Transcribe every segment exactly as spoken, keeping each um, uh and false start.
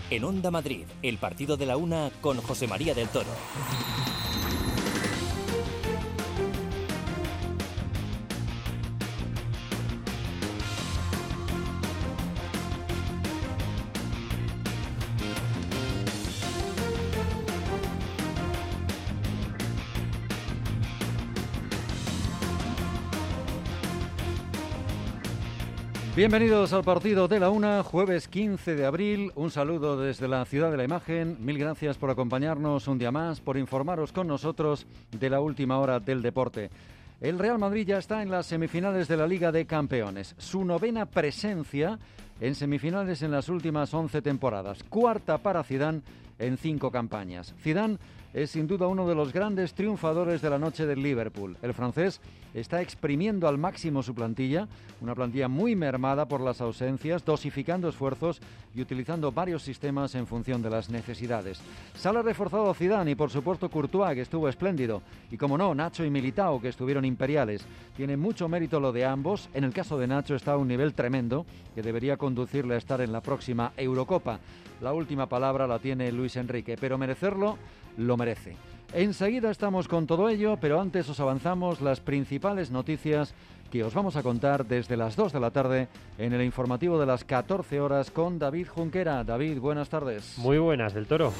En Onda Madrid, el partido de la una con José María del Toro. Bienvenidos al partido de la una, jueves quince de abril. Un saludo desde la Ciudad de la Imagen. Mil gracias por acompañarnos un día más, por informaros con nosotros de la última hora del deporte. El Real Madrid ya está en las semifinales de la Liga de Campeones. Su novena presencia en semifinales en las últimas once temporadas. Cuarta para Zidane en cinco campañas. Zidane es sin duda uno de los grandes triunfadores de la noche del Liverpool. El francés está exprimiendo al máximo su plantilla, una plantilla muy mermada por las ausencias, dosificando esfuerzos y utilizando varios sistemas en función de las necesidades. Sale reforzado Zidane y por supuesto Courtois, que estuvo espléndido, y como no, Nacho y Militao, que estuvieron imperiales. Tiene mucho mérito lo de ambos. En el caso de Nacho está a un nivel tremendo que debería conducirle a estar en la próxima Eurocopa. La última palabra la tiene Luis Enrique, pero merecerlo lo merece. Enseguida estamos con todo ello, pero antes os avanzamos las principales noticias que os vamos a contar desde las dos de la tarde en el informativo de las catorce horas con David Junquera. David, buenas tardes. Muy buenas, del Toro.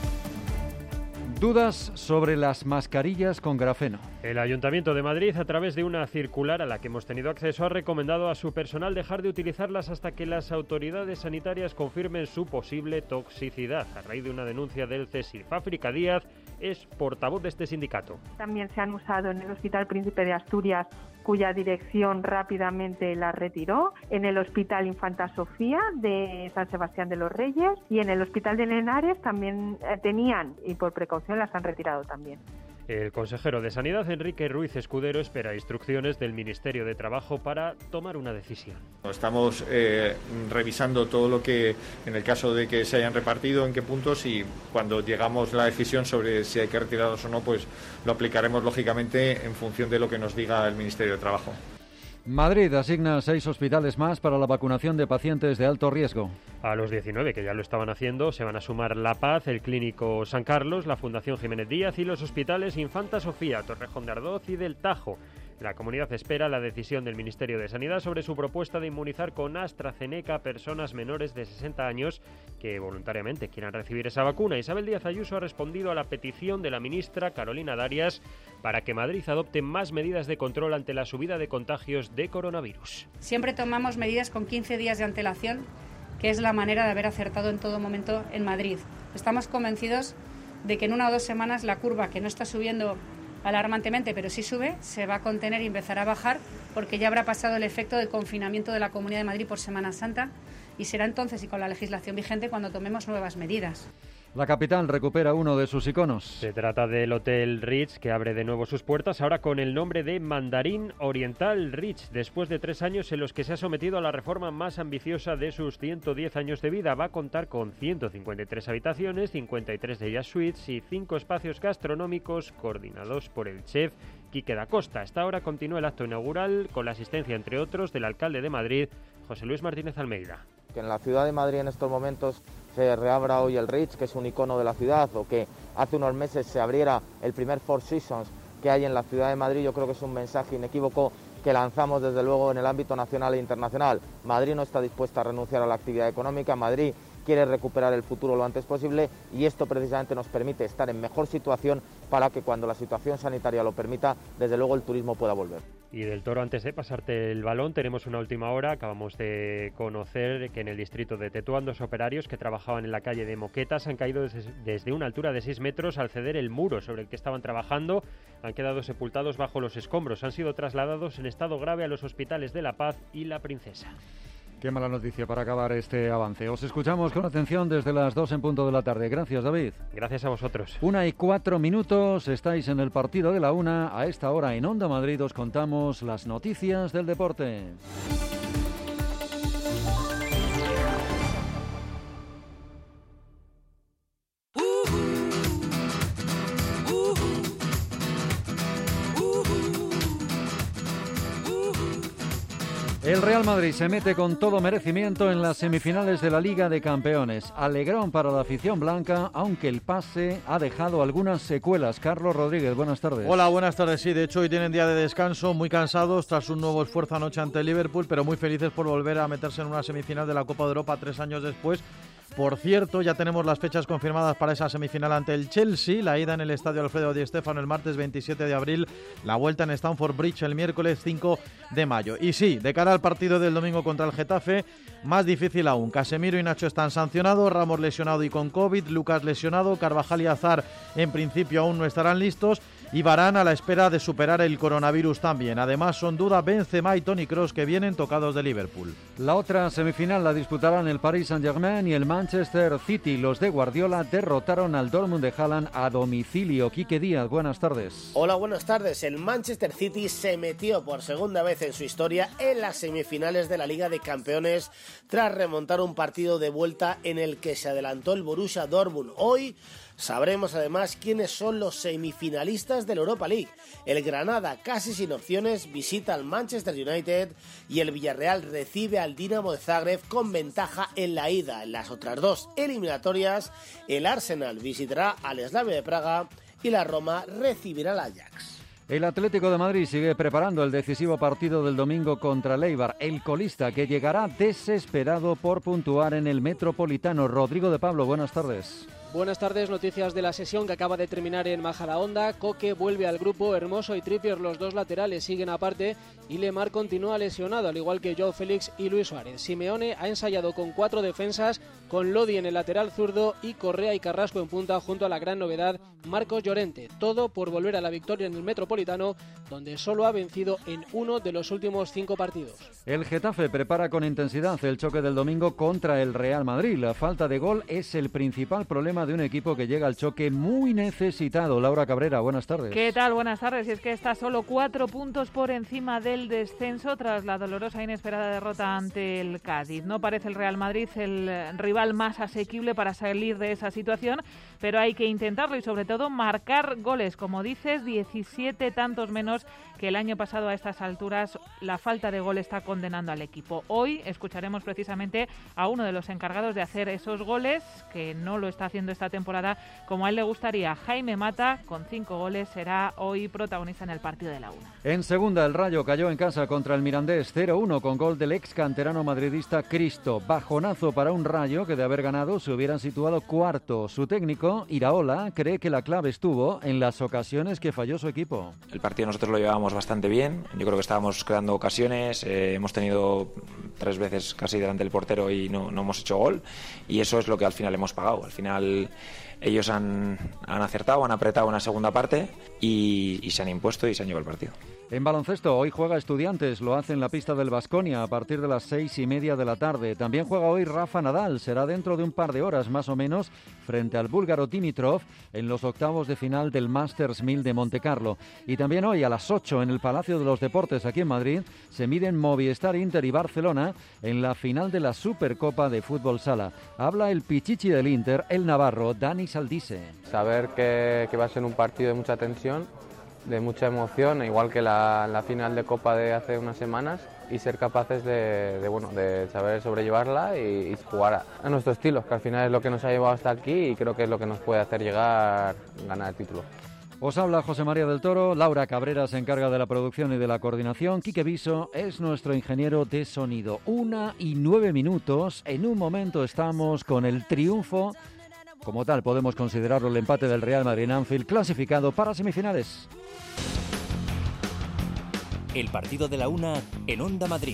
Dudas sobre las mascarillas con grafeno. El Ayuntamiento de Madrid, a través de una circular a la que hemos tenido acceso, ha recomendado a su personal dejar de utilizarlas hasta que las autoridades sanitarias confirmen su posible toxicidad, a raíz de una denuncia del CESIF. África Díaz es portavoz de este sindicato. También se han usado en el Hospital Príncipe de Asturias, cuya dirección rápidamente la retiró, en el Hospital Infanta Sofía de San Sebastián de los Reyes y en el Hospital de Henares también tenían, y por precaución las han retirado también. El consejero de Sanidad, Enrique Ruiz Escudero, espera instrucciones del Ministerio de Trabajo para tomar una decisión. Estamos eh, revisando todo lo que, en el caso de que se hayan repartido, en qué puntos, y cuando llegamos a la decisión sobre si hay que retirarlos o no, pues lo aplicaremos lógicamente en función de lo que nos diga el Ministerio de Trabajo. Madrid asigna seis hospitales más para la vacunación de pacientes de alto riesgo. A los diecinueve que ya lo estaban haciendo se van a sumar La Paz, el Clínico San Carlos, la Fundación Jiménez Díaz y los hospitales Infanta Sofía, Torrejón de Ardoz y del Tajo. La comunidad espera la decisión del Ministerio de Sanidad sobre su propuesta de inmunizar con AstraZeneca a personas menores de sesenta años que voluntariamente quieran recibir esa vacuna. Isabel Díaz Ayuso ha respondido a la petición de la ministra Carolina Darias para que Madrid adopte más medidas de control ante la subida de contagios de coronavirus. Siempre tomamos medidas con quince días de antelación, que es la manera de haber acertado en todo momento en Madrid. Estamos convencidos de que en una o dos semanas la curva, que no está subiendo alarmantemente, pero sí sube, se va a contener y empezará a bajar, porque ya habrá pasado el efecto del confinamiento de la Comunidad de Madrid por Semana Santa, y será entonces y con la legislación vigente cuando tomemos nuevas medidas. La capital recupera uno de sus iconos. Se trata del Hotel Ritz, que abre de nuevo sus puertas, ahora con el nombre de Mandarín Oriental Ritz, después de tres años en los que se ha sometido a la reforma más ambiciosa de sus ciento diez años de vida. Va a contar con ciento cincuenta y tres habitaciones, cincuenta y tres de ellas suites y cinco espacios gastronómicos coordinados por el chef Quique da Costa. Hasta ahora continúa el acto inaugural con la asistencia, entre otros, del alcalde de Madrid, José Luis Martínez Almeida. Que en la ciudad de Madrid en estos momentos se reabra hoy el Ritz, que es un icono de la ciudad, o que hace unos meses se abriera el primer Four Seasons que hay en la ciudad de Madrid, yo creo que es un mensaje inequívoco que lanzamos desde luego en el ámbito nacional e internacional. Madrid no está dispuesta a renunciar a la actividad económica, Madrid quiere recuperar el futuro lo antes posible y esto precisamente nos permite estar en mejor situación para que cuando la situación sanitaria lo permita, desde luego el turismo pueda volver. Y del Toro, antes de pasarte el balón, tenemos una última hora. Acabamos de conocer que en el distrito de Tetuán dos operarios que trabajaban en la calle de Moquetas han caído desde, desde una altura de seis metros al ceder el muro sobre el que estaban trabajando. Han quedado sepultados bajo los escombros. Han sido trasladados en estado grave a los hospitales de La Paz y La Princesa. Qué mala noticia para acabar este avance. Os escuchamos con atención desde las dos en punto de la tarde. Gracias, David. Gracias a vosotros. Una y cuatro minutos, estáis en el partido de la una. A esta hora en Onda Madrid os contamos las noticias del deporte. El Real Madrid se mete con todo merecimiento en las semifinales de la Liga de Campeones. Alegrón para la afición blanca, aunque el pase ha dejado algunas secuelas. Carlos Rodríguez, buenas tardes. Hola, buenas tardes. Sí, de hecho hoy tienen día de descanso, muy cansados tras un nuevo esfuerzo anoche ante el Liverpool, pero muy felices por volver a meterse en una semifinal de la Copa de Europa tres años después. Por cierto, ya tenemos las fechas confirmadas para esa semifinal ante el Chelsea, la ida en el Estadio Alfredo Di Stéfano el martes veintisiete de abril, la vuelta en Stamford Bridge el miércoles cinco de mayo. Y sí, de cara al partido del domingo contra el Getafe, más difícil aún. Casemiro y Nacho están sancionados, Ramos lesionado y con COVID, Lucas lesionado, Carvajal y Hazard en principio aún no estarán listos y Varane a la espera de superar el coronavirus también. Además son duda Benzema y Toni Kroos, que vienen tocados de Liverpool. La otra semifinal la disputarán el Paris Saint-Germain y el Manchester City. Los de Guardiola derrotaron al Dortmund de Haaland a domicilio. Quique Díaz, buenas tardes. Hola, buenas tardes. El Manchester City se metió por segunda vez en su historia en las semifinales de la Liga de Campeones tras remontar un partido de vuelta en el que se adelantó el Borussia Dortmund. Hoy sabremos además quiénes son los semifinalistas de la Europa League. El Granada, casi sin opciones, visita al Manchester United y el Villarreal recibe al Dinamo de Zagreb con ventaja en la ida. En las otras dos eliminatorias, el Arsenal visitará al Slavia de Praga y la Roma recibirá al Ajax. El Atlético de Madrid sigue preparando el decisivo partido del domingo contra el Eibar, el colista que llegará desesperado por puntuar en el Metropolitano. Rodrigo de Pablo, buenas tardes. Buenas tardes, noticias de la sesión que acaba de terminar en Majadahonda. Coque vuelve al grupo, Hermoso y Trippier, los dos laterales, siguen aparte y Lemar continúa lesionado, al igual que Joao Félix y Luis Suárez. Simeone ha ensayado con cuatro defensas, con Lodi en el lateral zurdo y Correa y Carrasco en punta, junto a la gran novedad Marcos Llorente. Todo por volver a la victoria en el Metropolitano, donde solo ha vencido en uno de los últimos cinco partidos. El Getafe prepara con intensidad el choque del domingo contra el Real Madrid. La falta de gol es el principal problema de un equipo que llega al choque muy necesitado. Laura Cabrera, buenas tardes. ¿Qué tal? Buenas tardes. Y es que está solo cuatro puntos por encima del descenso tras la dolorosa e inesperada derrota ante el Cádiz. No parece el Real Madrid el rival más asequible para salir de esa situación, pero hay que intentarlo y sobre todo marcar goles. Como dices, diecisiete tantos menos que el año pasado a estas alturas. La falta de gol está condenando al equipo. Hoy escucharemos precisamente a uno de los encargados de hacer esos goles, que no lo está haciendo esta temporada como a él le gustaría. Jaime Mata, con cinco goles, será hoy protagonista en el partido de la una. En segunda, el Rayo cayó en casa contra el Mirandés cero uno con gol del ex canterano madridista Cristo. Bajonazo para un Rayo que de haber ganado se hubieran situado cuarto. Su técnico, Iraola, cree que la clave estuvo en las ocasiones que falló su equipo. El partido nosotros lo llevábamos bastante bien. Yo creo que estábamos creando ocasiones. Eh, hemos tenido tres veces casi delante del portero y no, no hemos hecho gol. Y eso es lo que al final hemos pagado. Al final ellos han, han acertado, han apretado en la segunda parte y, y se han impuesto y se han llevado el partido. En baloncesto, hoy juega Estudiantes, lo hace en la pista del Baskonia a partir de las seis y media de la tarde. También juega hoy Rafa Nadal, será dentro de un par de horas más o menos, frente al búlgaro Dimitrov en los octavos de final del Masters mil de Montecarlo. Y también hoy a las ocho en el Palacio de los Deportes aquí en Madrid se miden Movistar, Inter y Barcelona en la final de la Supercopa de Fútbol Sala. Habla el pichichi del Inter, el navarro Dani Saldise. Saber que, que va a ser un partido de mucha tensión, de mucha emoción, igual que la, la final de Copa de hace unas semanas, y ser capaces de, de, bueno, de saber sobrellevarla y, y jugar a, a nuestro estilo, que al final es lo que nos ha llevado hasta aquí y creo que es lo que nos puede hacer llegar a ganar el título. Os habla José María del Toro, Laura Cabrera se encarga de la producción y de la coordinación, Quique Viso es nuestro ingeniero de sonido. Una y nueve minutos, en un momento estamos con el triunfo, como tal podemos considerarlo el empate del Real Madrid en Anfield, clasificado para semifinales. El partido de la una en Onda Madrid.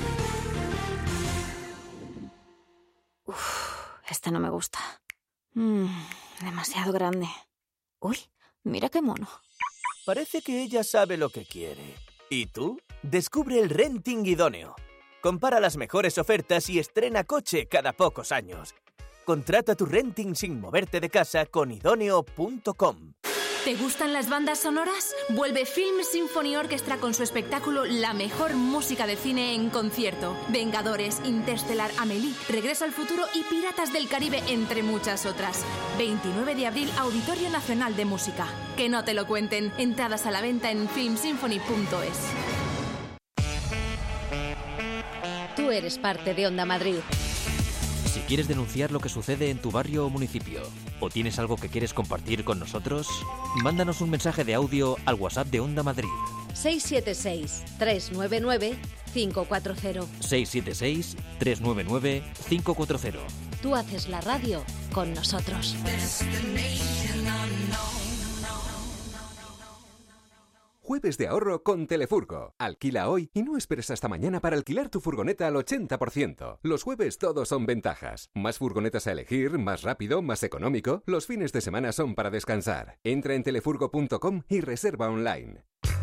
Uf, este no me gusta. Mm, demasiado grande. Uy, mira qué mono. Parece que ella sabe lo que quiere. ¿Y tú? Descubre el renting idóneo. Compara las mejores ofertas y estrena coche cada pocos años. Contrata tu renting sin moverte de casa con idóneo punto com. ¿Te gustan las bandas sonoras? Vuelve Film Symphony Orchestra con su espectáculo La mejor música de cine en concierto. Vengadores, Interstellar, Amélie, Regreso al futuro y Piratas del Caribe, entre muchas otras. veintinueve de abril, Auditorio Nacional de Música. Que no te lo cuenten. Entradas a la venta en film symphony punto es. eres parte de Onda Madrid. Si quieres denunciar lo que sucede en tu barrio o municipio, o tienes algo que quieres compartir con nosotros, mándanos un mensaje de audio al WhatsApp de Onda Madrid. seis siete seis, tres nueve nueve, cinco cuatro cero. seis siete seis, tres nueve nueve, cinco cuatro cero. Tú haces la radio con nosotros. Jueves de ahorro con Telefurgo. Alquila hoy y no esperes hasta mañana para alquilar tu furgoneta al ochenta por ciento. Los jueves todos son ventajas. Más furgonetas a elegir, más rápido, más económico. Los fines de semana son para descansar. Entra en telefurgo punto com y reserva online.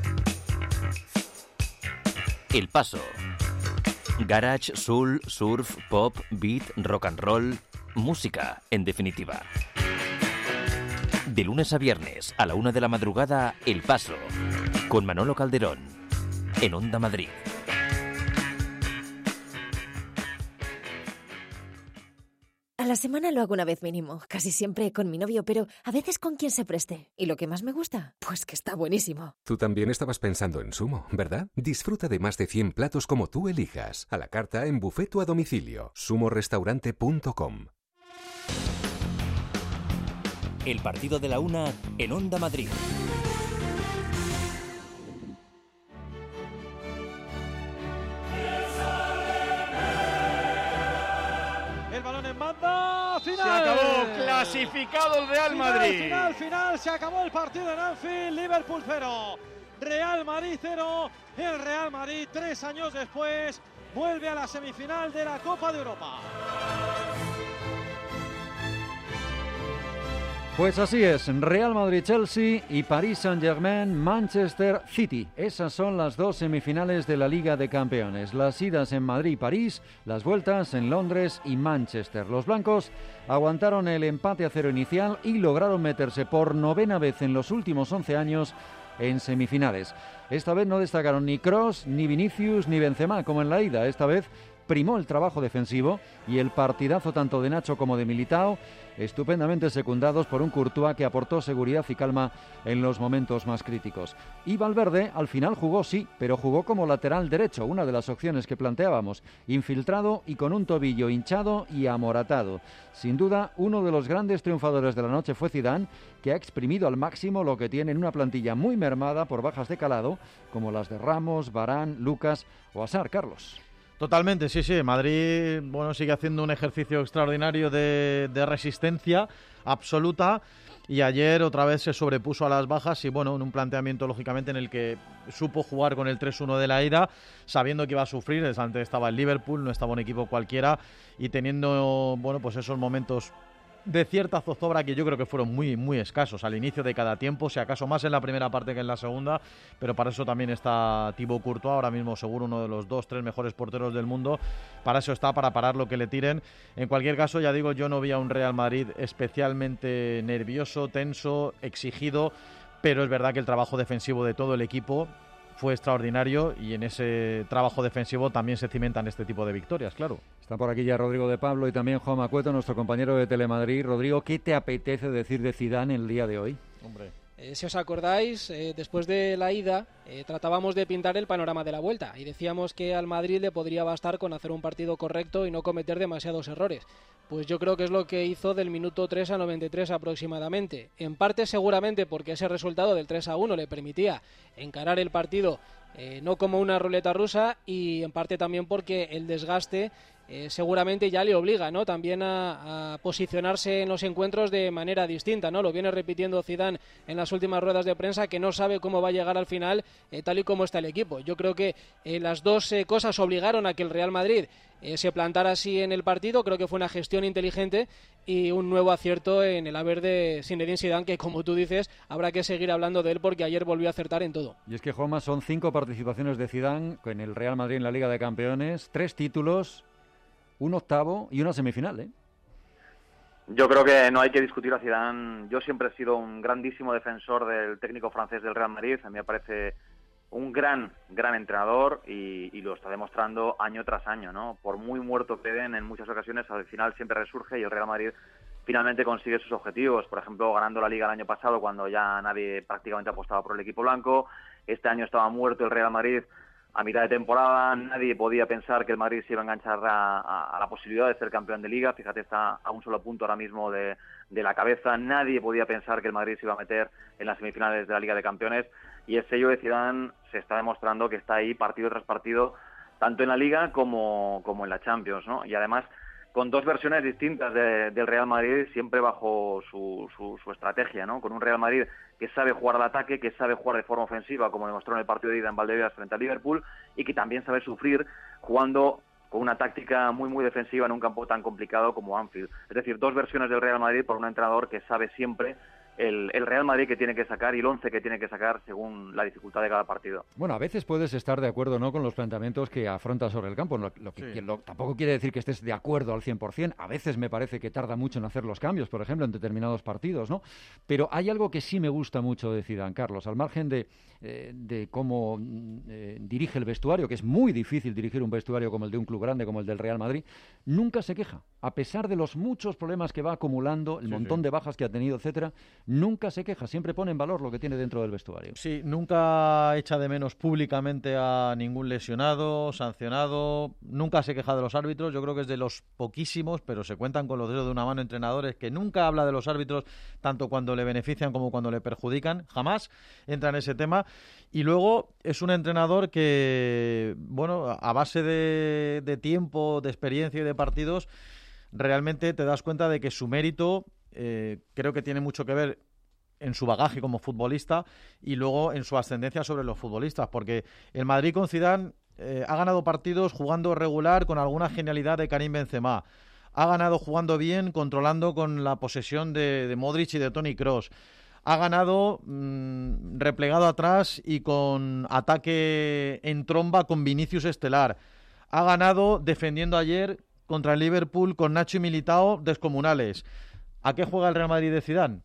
El Paso. Garage, soul, surf, pop, beat, rock and roll. Música, en definitiva. De lunes a viernes, a la una de la madrugada, El Paso. Con Manolo Calderón. En Onda Madrid. A la semana lo hago una vez mínimo, casi siempre con mi novio, pero a veces con quien se preste. ¿Y lo que más me gusta? Pues que está buenísimo. Tú también estabas pensando en Sumo, ¿verdad? Disfruta de más de cien platos como tú elijas. A la carta en buffet o a domicilio. sumo restaurante punto com. El partido de la una en Onda Madrid. El balón en banda, final. Se acabó, clasificado el Real Madrid. Final, final, final, se acabó el partido en Anfield, Liverpool cero, Real Madrid cero. El Real Madrid, tres años después, vuelve a la semifinal de la Copa de Europa. Pues así es, Real Madrid-Chelsea y Paris Saint-Germain-Manchester City. Esas son las dos semifinales de la Liga de Campeones. Las idas en Madrid y París, las vueltas en Londres y Manchester. Los blancos aguantaron el empate a cero inicial y lograron meterse por novena vez en los últimos once años en semifinales. Esta vez no destacaron ni Kroos, ni Vinicius, ni Benzema como en la ida. Esta vez primó el trabajo defensivo y el partidazo tanto de Nacho como de Militao, estupendamente secundados por un Courtois que aportó seguridad y calma en los momentos más críticos. Y Valverde al final jugó, sí, pero jugó como lateral derecho, una de las opciones que planteábamos, infiltrado y con un tobillo hinchado y amoratado. Sin duda, uno de los grandes triunfadores de la noche fue Zidane, que ha exprimido al máximo lo que tiene en una plantilla muy mermada por bajas de calado, como las de Ramos, Varane, Lucas o Hazard. Carlos. Totalmente, sí, sí. Madrid, bueno, sigue haciendo un ejercicio extraordinario de, de resistencia absoluta y ayer otra vez se sobrepuso a las bajas y, bueno, en un planteamiento, lógicamente, en el que supo jugar con el tres uno de la ida, sabiendo que iba a sufrir. Antes estaba el Liverpool, no estaba un equipo cualquiera y teniendo, bueno, pues esos momentos de cierta zozobra que yo creo que fueron muy, muy escasos al inicio de cada tiempo, si acaso más en la primera parte que en la segunda, pero para eso también está Thibaut Courtois, ahora mismo seguro uno de los dos, tres mejores porteros del mundo, para eso está, para parar lo que le tiren. En cualquier caso, ya digo, yo no vi a un Real Madrid especialmente nervioso, tenso, exigido, pero es verdad que el trabajo defensivo de todo el equipo fue extraordinario y en ese trabajo defensivo también se cimentan este tipo de victorias, claro. Está por aquí ya Rodrigo de Pablo y también Juan Macueto, nuestro compañero de Telemadrid. Rodrigo, ¿qué te apetece decir de Zidane el día de hoy? Hombre. Eh, si os acordáis, eh, después de la ida eh, tratábamos de pintar el panorama de la vuelta y decíamos que al Madrid le podría bastar con hacer un partido correcto y no cometer demasiados errores. Pues yo creo que es lo que hizo del minuto tres a noventa y tres aproximadamente. En parte seguramente porque ese resultado del tres a uno le permitía encarar el partido eh, no como una ruleta rusa y en parte también porque el desgaste Eh, seguramente ya le obliga, ¿no? También a, a posicionarse en los encuentros de manera distinta, ¿no? Lo viene repitiendo Zidane en las últimas ruedas de prensa, que no sabe cómo va a llegar al final eh, tal y como está el equipo. Yo creo que eh, las dos eh, cosas obligaron a que el Real Madrid eh, se plantara así en el partido. Creo que fue una gestión inteligente y un nuevo acierto en el haber de Zinedine Zidane, que como tú dices, habrá que seguir hablando de él porque ayer volvió a acertar en todo. Y es que, Juanma, son cinco participaciones de Zidane en el Real Madrid en la Liga de Campeones, tres títulos, un octavo y una semifinal, ¿eh? Yo creo que no hay que discutir a Zidane. Yo siempre he sido un grandísimo defensor del técnico francés del Real Madrid. A mí me parece un gran, gran entrenador y, y lo está demostrando año tras año, ¿no? Por muy muerto que den en muchas ocasiones, al final siempre resurge y el Real Madrid finalmente consigue sus objetivos. Por ejemplo, ganando la Liga el año pasado cuando ya nadie prácticamente apostaba por el equipo blanco. Este año estaba muerto el Real Madrid a mitad de temporada nadie podía pensar que el Madrid se iba a enganchar a, a, a la posibilidad de ser campeón de Liga. Fíjate, está a un solo punto ahora mismo de, de la cabeza. Nadie podía pensar que el Madrid se iba a meter en las semifinales de la Liga de Campeones, y el sello de Zidane se está demostrando que está ahí partido tras partido, tanto en la Liga como, como en la Champions, ¿no? Y además con dos versiones distintas de, del Real Madrid, siempre bajo su, su, su estrategia, ¿no? Con un Real Madrid que sabe jugar al ataque, que sabe jugar de forma ofensiva, como demostró en el partido de ida en Valdebebas frente al Liverpool, y que también sabe sufrir jugando con una táctica muy muy defensiva en un campo tan complicado como Anfield. Es decir, dos versiones del Real Madrid por un entrenador que sabe siempre el, el Real Madrid que tiene que sacar y el once que tiene que sacar según la dificultad de cada partido. Bueno, a veces puedes estar de acuerdo, ¿no?, con los planteamientos que afronta sobre el campo. Lo, lo que, sí. lo, tampoco quiere decir que estés de acuerdo al cien por ciento. A veces me parece que tarda mucho en hacer los cambios, por ejemplo, en determinados partidos, ¿no? Pero hay algo que sí me gusta mucho de Zidane, Carlos, al margen de, eh, de cómo eh, dirige el vestuario, que es muy difícil dirigir un vestuario como el de un club grande, como el del Real Madrid. Nunca se queja, a pesar de los muchos problemas que va acumulando, el sí, montón sí. de bajas que ha tenido, etcétera. Nunca se queja, siempre pone en valor lo que tiene dentro del vestuario. Sí, nunca echa de menos públicamente a ningún lesionado, sancionado, nunca se queja de los árbitros. Yo creo que es de los poquísimos, pero se cuentan con los dedos de una mano, entrenadores que nunca habla de los árbitros tanto cuando le benefician como cuando le perjudican, jamás entra en ese tema. Y luego es un entrenador que, bueno, a base de, de tiempo, de experiencia y de partidos, realmente te das cuenta de que su mérito eh, creo que tiene mucho que ver en su bagaje como futbolista y luego en su ascendencia sobre los futbolistas, porque el Madrid con Zidane eh, ha ganado partidos jugando regular con alguna genialidad de Karim Benzema, ha ganado jugando bien, controlando con la posesión de, de Modric y de Toni Kroos, ha ganado mmm, replegado atrás y con ataque en tromba con Vinicius estelar, ha ganado defendiendo ayer contra el Liverpool con Nacho y Militao descomunales. ¿A qué juega el Real Madrid de Zidane?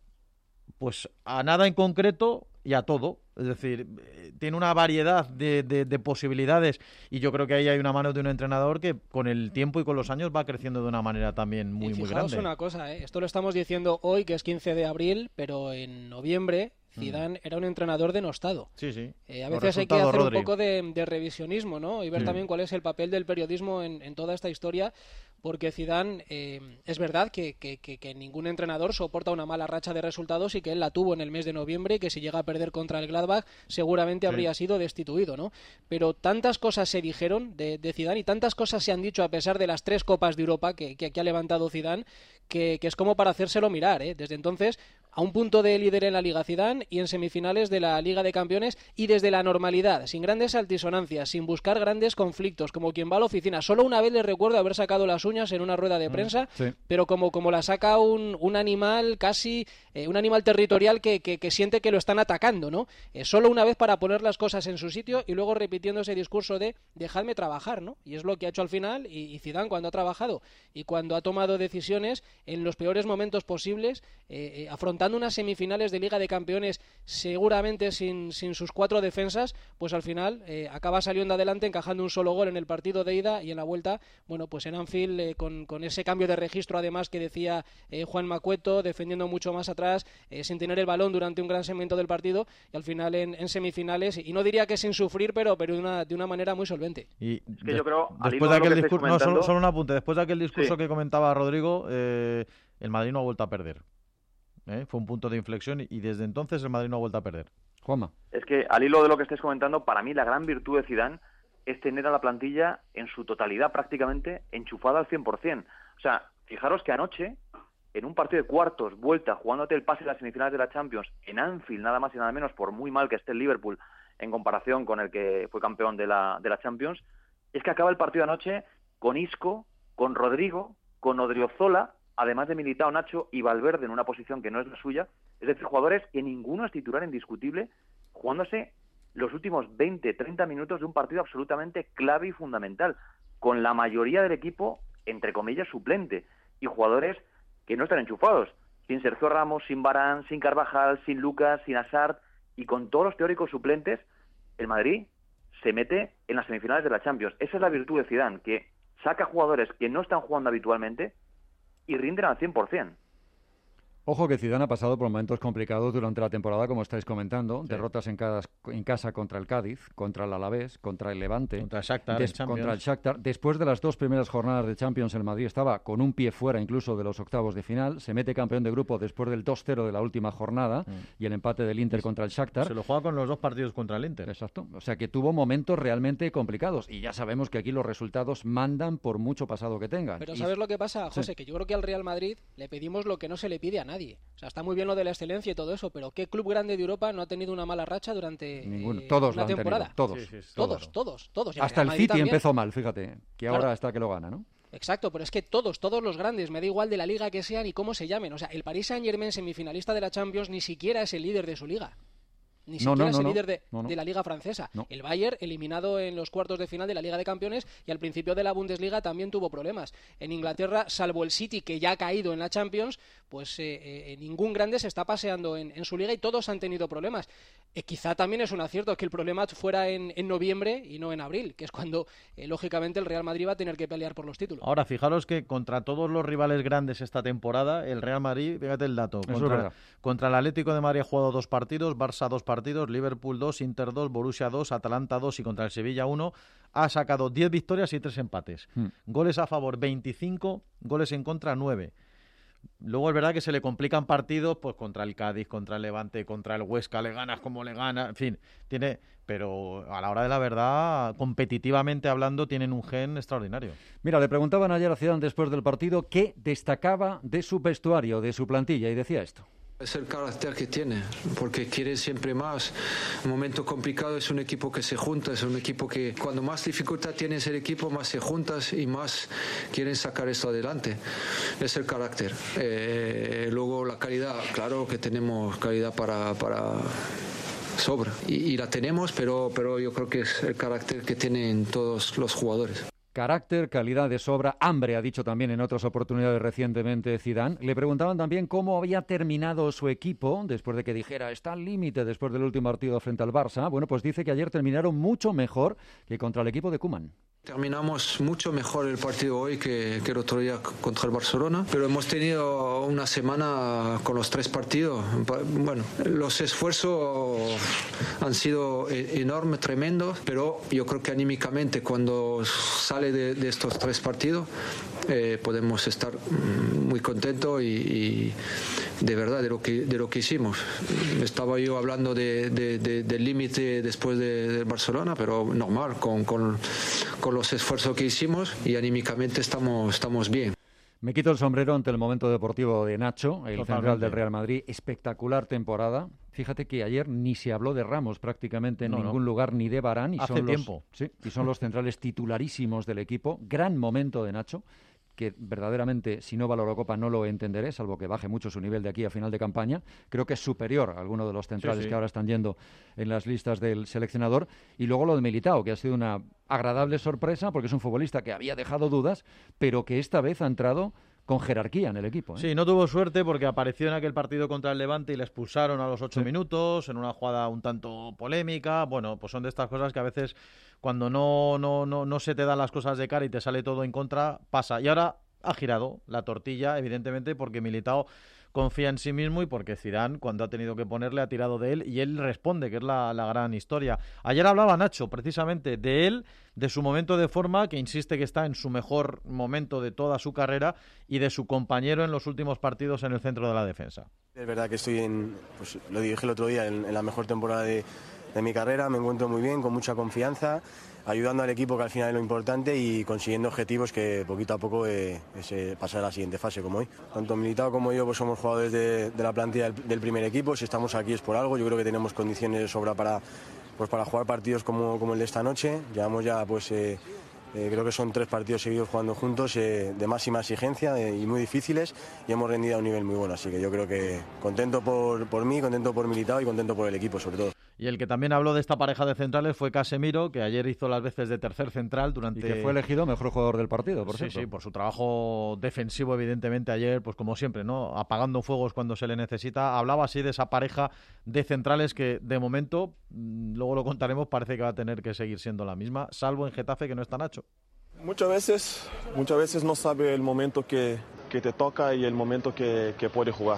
Pues a nada en concreto y a todo. Es decir, tiene una variedad de, de, de posibilidades y yo creo que ahí hay una mano de un entrenador que con el tiempo y con los años va creciendo de una manera también muy, muy grande. Fijaos una cosa, ¿eh? Esto lo estamos diciendo hoy, que es quince de abril, pero en noviembre Zidane mm. era un entrenador denostado. Sí, sí. Eh, a veces hay que hacer Rodri. un poco de, de revisionismo, ¿no? Y ver mm. también cuál es el papel del periodismo en, en toda esta historia, porque Zidane eh, es verdad que, que, que, que ningún entrenador soporta una mala racha de resultados y que él la tuvo en el mes de noviembre y que si llega a perder contra el Gladbach seguramente sí. habría sido destituido, ¿no? Pero tantas cosas se dijeron de, de Zidane y tantas cosas se han dicho a pesar de las tres Copas de Europa que, que, que ha levantado Zidane que, que es como para hacérselo mirar, ¿eh? Desde entonces, a un punto de líder en la Liga Zidane y en semifinales de la Liga de Campeones y desde la normalidad, sin grandes altisonancias, sin buscar grandes conflictos, como quien va a la oficina. Solo una vez le recuerdo haber sacado las uñas en una rueda de prensa, mm, sí. pero como, como la saca un, un animal casi, eh, un animal territorial que, que, que siente que lo están atacando, ¿no? Eh, solo una vez para poner las cosas en su sitio y luego repitiendo ese discurso de dejadme trabajar, ¿no? Y es lo que ha hecho al final y, y Zidane cuando ha trabajado y cuando ha tomado decisiones en los peores momentos posibles, eh, eh, afrontando unas semifinales de Liga de Campeones seguramente sin, sin sus cuatro defensas, pues al final eh, acaba saliendo adelante encajando un solo gol en el partido de ida y en la vuelta, bueno, pues en Anfield eh, con, con ese cambio de registro además que decía eh, Juan Macueto, defendiendo mucho más atrás, eh, sin tener el balón durante un gran segmento del partido y al final en, en semifinales, y no diría que sin sufrir, pero, pero de, una, de una manera muy solvente. Y es que yo creo, después de aquel discurso, no, solo, solo un apunte, después de aquel discurso sí. que comentaba Rodrigo, eh, el Madrid no ha vuelto a perder. ¿Eh? Fue un punto de inflexión y desde entonces el Madrid no ha vuelto a perder. Juanma. Es que al hilo de lo que estés comentando, para mí la gran virtud de Zidane es tener a la plantilla en su totalidad prácticamente enchufada al cien por ciento. O sea, fijaros que anoche, en un partido de cuartos, vuelta, jugándote el pase de las semifinales de la Champions, en Anfield, nada más y nada menos, por muy mal que esté el Liverpool en comparación con el que fue campeón de la, de la Champions, es que acaba el partido anoche con Isco, con Rodrigo, con Odriozola, además de Militao, Nacho y Valverde en una posición que no es la suya, es decir, jugadores que ninguno es titular indiscutible, jugándose los últimos veinte, treinta minutos de un partido absolutamente clave y fundamental, con la mayoría del equipo, entre comillas, suplente, y jugadores que no están enchufados, sin Sergio Ramos, sin Varane, sin Carvajal, sin Lucas, sin Hazard, y con todos los teóricos suplentes, el Madrid se mete en las semifinales de la Champions. Esa es la virtud de Zidane, que saca jugadores que no están jugando habitualmente y rinden al cien por ciento. Ojo que Zidane ha pasado por momentos complicados durante la temporada, como estáis comentando. Sí. Derrotas en, cada, en casa contra el Cádiz, contra el Alavés, contra el Levante. Contra el Shakhtar. Des, contra el Shakhtar. Después de las dos primeras jornadas de Champions, el Madrid estaba con un pie fuera incluso de los octavos de final. Se mete campeón de grupo después del dos cero de la última jornada mm. y el empate del Inter contra el Shakhtar. Se lo juega con los dos partidos contra el Inter. Exacto. O sea que tuvo momentos realmente complicados. Y ya sabemos que aquí los resultados mandan por mucho pasado que tengan. Pero y... ¿sabes lo que pasa, José? Sí. Que yo creo que al Real Madrid le pedimos lo que no se le pide a nadie. O sea, está muy bien lo de la excelencia y todo eso, pero ¿qué club grande de Europa no ha tenido una mala racha durante Ninguno. Eh, todos una lo han temporada? Tenido. Todos. Sí, sí, sí, todos, claro. todos, todos. Y Hasta el, el City también. Empezó mal, fíjate, que claro. ahora está que lo gana, ¿no? Exacto, pero es que todos, todos los grandes, me da igual de la liga que sean y cómo se llamen. O sea, el Paris Saint-Germain, semifinalista de la Champions, ni siquiera es el líder de su liga. Ni no, siquiera no, es no, el líder de, no, no. de la Liga Francesa. No. El Bayern, eliminado en los cuartos de final de la Liga de Campeones, y al principio de la Bundesliga también tuvo problemas. En Inglaterra, salvo el City, que ya ha caído en la Champions, pues eh, eh, ningún grande se está paseando en, en su liga y todos han tenido problemas. Eh, quizá también es un acierto que el problema fuera en, en noviembre y no en abril, que es cuando, eh, lógicamente, el Real Madrid va a tener que pelear por los títulos. Ahora, fijaros que contra todos los rivales grandes esta temporada, el Real Madrid, fíjate el dato, contra, contra el Atlético de Madrid ha jugado dos partidos, Barça dos partidos, Liverpool dos, Inter dos, Borussia dos, Atalanta dos y contra el Sevilla uno, ha sacado diez victorias y tres empates. Hmm. Goles a favor veinticinco, goles en contra nueve. Luego es verdad que se le complican partidos pues contra el Cádiz, contra el Levante, contra el Huesca, le ganas como le ganas, en fin, tiene, pero a la hora de la verdad, competitivamente hablando, tienen un gen extraordinario. Mira, le preguntaban ayer a Zidane después del partido qué destacaba de su vestuario, de su plantilla, y decía esto. Es el carácter que tiene, porque quiere siempre más. En momentos complicados es un equipo que se junta, es un equipo que cuando más dificultad tiene el equipo, más se juntas y más quieren sacar esto adelante. Es el carácter. Eh, luego la calidad, claro que tenemos calidad para... para sobra y, y la tenemos, pero, pero yo creo que es el carácter que tienen todos los jugadores. Carácter, calidad de sobra, hambre, ha dicho también en otras oportunidades recientemente Zidane. Le preguntaban también cómo había terminado su equipo después de que dijera está al límite después del último partido frente al Barça. Bueno, pues dice que ayer terminaron mucho mejor que contra el equipo de Koeman. Terminamos mucho mejor el partido hoy que, que el otro día contra el Barcelona, pero hemos tenido una semana con los tres partidos. Bueno, los esfuerzos han sido enormes, tremendos, pero yo creo que anímicamente cuando sale de, de estos tres partidos eh, podemos estar muy contentos y, y de verdad de lo que de lo que hicimos. Estaba yo hablando de, de, de, del límite después de, de Barcelona, pero normal, con, con, con los esfuerzos que hicimos y anímicamente estamos, estamos bien. Me quito el sombrero ante el momento deportivo de Nacho, el Totalmente. central del Real Madrid. Espectacular temporada. Fíjate que ayer ni se habló de Ramos prácticamente en no, ningún no. lugar, ni de Varane. Y Hace son tiempo. Los, sí, y son los centrales titularísimos del equipo. Gran momento de Nacho, que verdaderamente, si no va a la Eurocopa, no lo entenderé, salvo que baje mucho su nivel de aquí a final de campaña. Creo que es superior a alguno de los centrales sí, sí. que ahora están yendo en las listas del seleccionador. Y luego lo de Militao, que ha sido una agradable sorpresa, porque es un futbolista que había dejado dudas, pero que esta vez ha entrado con jerarquía en el equipo. ¿eh? Sí, no tuvo suerte porque apareció en aquel partido contra el Levante y le expulsaron a los ocho sí. minutos, en una jugada un tanto polémica. Bueno, pues son de estas cosas que a veces cuando no, no, no, no se te dan las cosas de cara y te sale todo en contra, pasa. Y ahora ha girado la tortilla, evidentemente, porque Militao confía en sí mismo y porque Zidane, cuando ha tenido que ponerle, ha tirado de él y él responde, que es la, la gran historia. Ayer hablaba Nacho, precisamente, de él, de su momento de forma, que insiste que está en su mejor momento de toda su carrera, y de su compañero en los últimos partidos en el centro de la defensa. Es verdad que estoy, en, pues lo dije el otro día, en, en la mejor temporada de, de mi carrera. Me encuentro muy bien, con mucha confianza, ayudando al equipo, que al final es lo importante, y consiguiendo objetivos que poquito a poco eh, es eh, pasar a la siguiente fase, como hoy. Tanto Militao como yo pues somos jugadores de, de la plantilla del, del primer equipo. Si estamos aquí es por algo. Yo creo que tenemos condiciones de sobra para, pues, para jugar partidos como, como el de esta noche. Llevamos ya, pues eh, eh, creo que son tres partidos seguidos jugando juntos, eh, de máxima exigencia eh, y muy difíciles, y hemos rendido a un nivel muy bueno. Así que yo creo que contento por, por mí, contento por Militao y contento por el equipo, sobre todo. Y el que también habló de esta pareja de centrales fue Casemiro, que ayer hizo las veces de tercer central durante... Y que fue elegido mejor jugador del partido, por sí, cierto. Sí, por su trabajo defensivo, evidentemente, ayer, pues como siempre, ¿no? Apagando fuegos cuando se le necesita. Hablaba así de esa pareja de centrales que, de momento, luego lo contaremos, parece que va a tener que seguir siendo la misma, salvo en Getafe, que no está Nacho. Muchas veces, muchas veces no sabe el momento que, que te toca y el momento que, que puede jugar.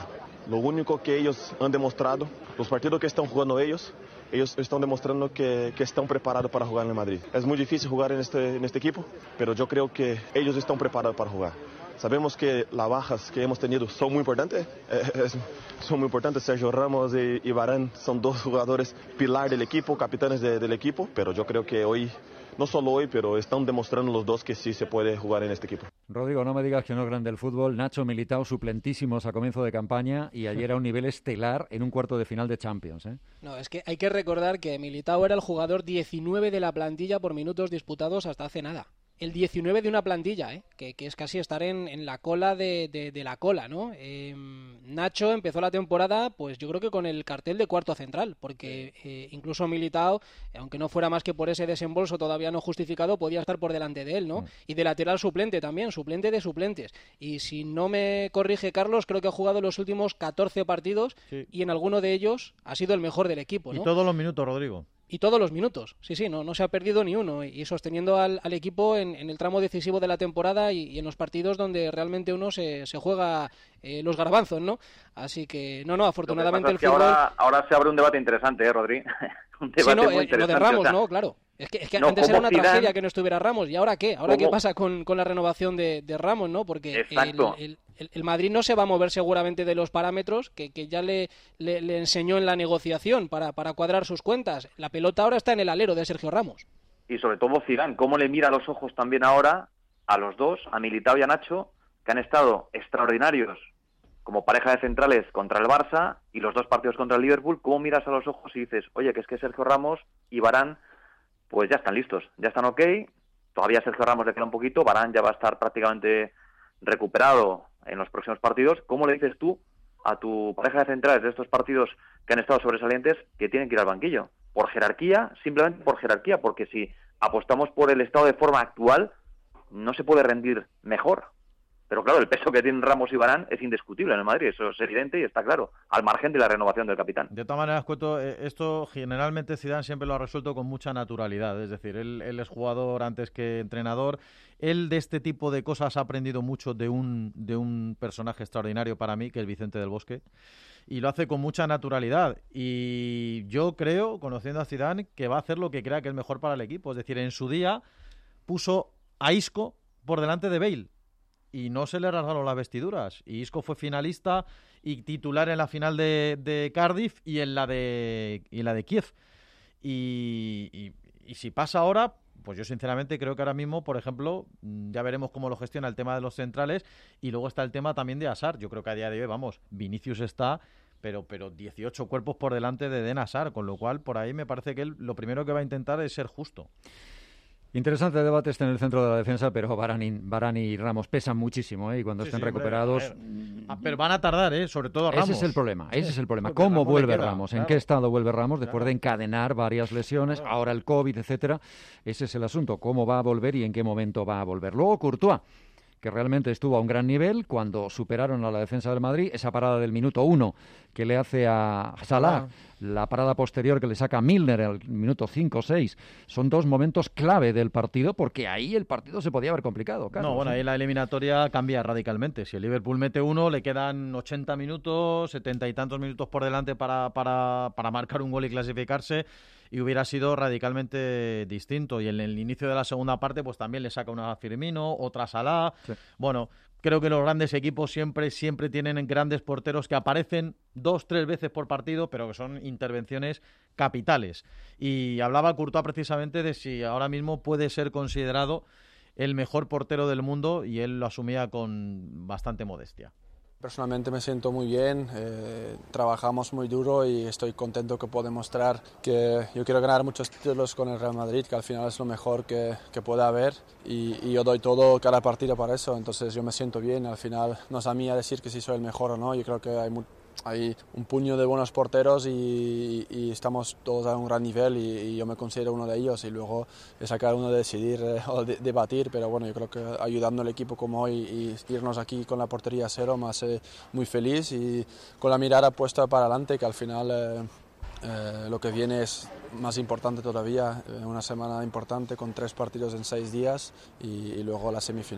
Lo único que ellos han demostrado, los partidos que están jugando ellos, ellos están demostrando que, que están preparados para jugar en el Madrid. Es muy difícil jugar en este, en este equipo, pero yo creo que ellos están preparados para jugar. Sabemos que las bajas que hemos tenido son muy importantes, eh, es, son muy importantes. Sergio Ramos y, y Varane son dos jugadores pilar del equipo, capitanes de, del equipo, pero yo creo que hoy, no solo hoy, pero están demostrando los dos que sí se puede jugar en este equipo. Rodrigo, no me digas que no es grande el fútbol. Nacho, Militao, suplentísimos a comienzo de campaña y ayer a un nivel estelar en un cuarto de final de Champions, ¿eh? No, es que hay que recordar que Militao era el jugador diecinueve de la plantilla por minutos disputados hasta hace nada. El diecinueve de una plantilla, ¿eh? que, que es casi estar en, en la cola de, de, de la cola, ¿no? Eh, Nacho empezó la temporada, pues yo creo que con el cartel de cuarto central, porque eh, incluso Militao, aunque no fuera más que por ese desembolso todavía no justificado, podía estar por delante de él, ¿no? Mm. Y de lateral suplente también, suplente de suplentes. Y si no me corrige Carlos, creo que ha jugado los últimos catorce partidos, sí, y en alguno de ellos ha sido el mejor del equipo, ¿no? Y todos los minutos, Rodrigo. Y todos los minutos, sí, sí, no, no se ha perdido ni uno, y sosteniendo al, al equipo en, en el tramo decisivo de la temporada y, y en los partidos donde realmente uno se, se juega eh, los garbanzos, ¿no? Así que, no, no, afortunadamente el es que fútbol... Ahora, ahora se abre un debate interesante, ¿eh, Rodri? Un debate sí, no, muy eh, interesante. lo de Ramos, o sea, ¿no? Claro. Es que, es que no, antes era una Zidane, tragedia que no estuviera Ramos, ¿y ahora qué? ¿Ahora ¿cómo? qué pasa con, con la renovación de, de Ramos, no? Porque Exacto. el, el, el Madrid no se va a mover seguramente de los parámetros que, que ya le, le, le enseñó en la negociación para, para cuadrar sus cuentas. La pelota ahora está en el alero de Sergio Ramos. Y sobre todo Zidane, cómo le mira a los ojos también ahora a los dos, a Militao y a Nacho, que han estado extraordinarios como pareja de centrales contra el Barça y los dos partidos contra el Liverpool. Cómo miras a los ojos y dices, oye, que es que Sergio Ramos y Varane pues ya están listos, ya están ok. Todavía Sergio Ramos le queda un poquito, Varane ya va a estar prácticamente recuperado en los próximos partidos. ¿Cómo le dices tú a tu pareja de centrales de estos partidos que han estado sobresalientes que tienen que ir al banquillo? Por jerarquía, simplemente por jerarquía, porque si apostamos por el estado de forma actual, no se puede rendir mejor. Pero claro, el peso que tienen Ramos y Varane es indiscutible en el Madrid, eso es evidente y está claro, al margen de la renovación del capitán. De todas maneras, Cueto, esto generalmente Zidane siempre lo ha resuelto con mucha naturalidad, es decir, él, él es jugador antes que entrenador, él de este tipo de cosas ha aprendido mucho de un, de un personaje extraordinario para mí, que es Vicente del Bosque, y lo hace con mucha naturalidad, y yo creo, conociendo a Zidane, que va a hacer lo que crea que es mejor para el equipo, es decir, en su día puso a Isco por delante de Bale, y no se le rasgaron las vestiduras. Y Isco fue finalista y titular en la final de, de Cardiff y en la de, y en la de Kiev. Y, y, y si pasa ahora, pues yo sinceramente creo que ahora mismo, por ejemplo, ya veremos cómo lo gestiona el tema de los centrales. Y luego está el tema también de Hazard. Yo creo que a día de hoy, vamos, Vinicius está... Pero, pero dieciocho cuerpos por delante de Eden Hazard, con lo cual por ahí me parece que él lo primero que va a intentar es ser justo. Interesante debate este en el centro de la defensa, pero Varane y, Varane y Ramos pesan muchísimo, ¿eh? Y cuando sí, estén sí, recuperados... Ah, pero van a tardar, ¿eh? Sobre todo Ramos. Ese es el problema, ese es el problema. ¿Cómo vuelve Ramos? ¿En qué estado vuelve Ramos después claro. de encadenar varias lesiones? Claro. Ahora el COVID, etcétera. Ese es el asunto. ¿Cómo va a volver y en qué momento va a volver? Luego Courtois, que realmente estuvo a un gran nivel cuando superaron a la defensa del Madrid, esa parada del minuto uno que le hace a Salah, la parada posterior que le saca a Milner al minuto cinco o seis, son dos momentos clave del partido, porque ahí el partido se podía haber complicado, Carlos. No, bueno, ahí la eliminatoria cambia radicalmente. Si el Liverpool mete uno, le quedan ochenta minutos, setenta y tantos minutos por delante para, para, para marcar un gol y clasificarse, y hubiera sido radicalmente distinto. Y en el inicio de la segunda parte, pues también le saca una a Firmino, otra a Salah. Sí. Bueno, creo que los grandes equipos siempre, siempre tienen grandes porteros que aparecen dos, tres veces por partido, pero que son intervenciones capitales. Y hablaba Courtois precisamente de si ahora mismo puede ser considerado el mejor portero del mundo, y él lo asumía con bastante modestia. Personalmente me siento muy bien, eh, trabajamos muy duro y estoy contento que puedo demostrar que yo quiero ganar muchos títulos con el Real Madrid, que al final es lo mejor que, que puede haber, y, y yo doy todo cada partido para eso, entonces yo me siento bien. Al final no es a mí a decir que si soy el mejor o no, yo creo que hay muy, hay un puño de buenos porteros y, y estamos todos a un gran nivel, y, y yo me considero uno de ellos, y luego es a cada uno de decidir eh, o de, debatir, pero bueno, yo creo que ayudando al equipo como hoy y irnos aquí con la portería a cero me hace muy feliz, y con la mirada puesta para adelante, que al final eh, eh, lo que viene es más importante todavía, eh, una semana importante con tres partidos en seis días y, y luego la semifinal.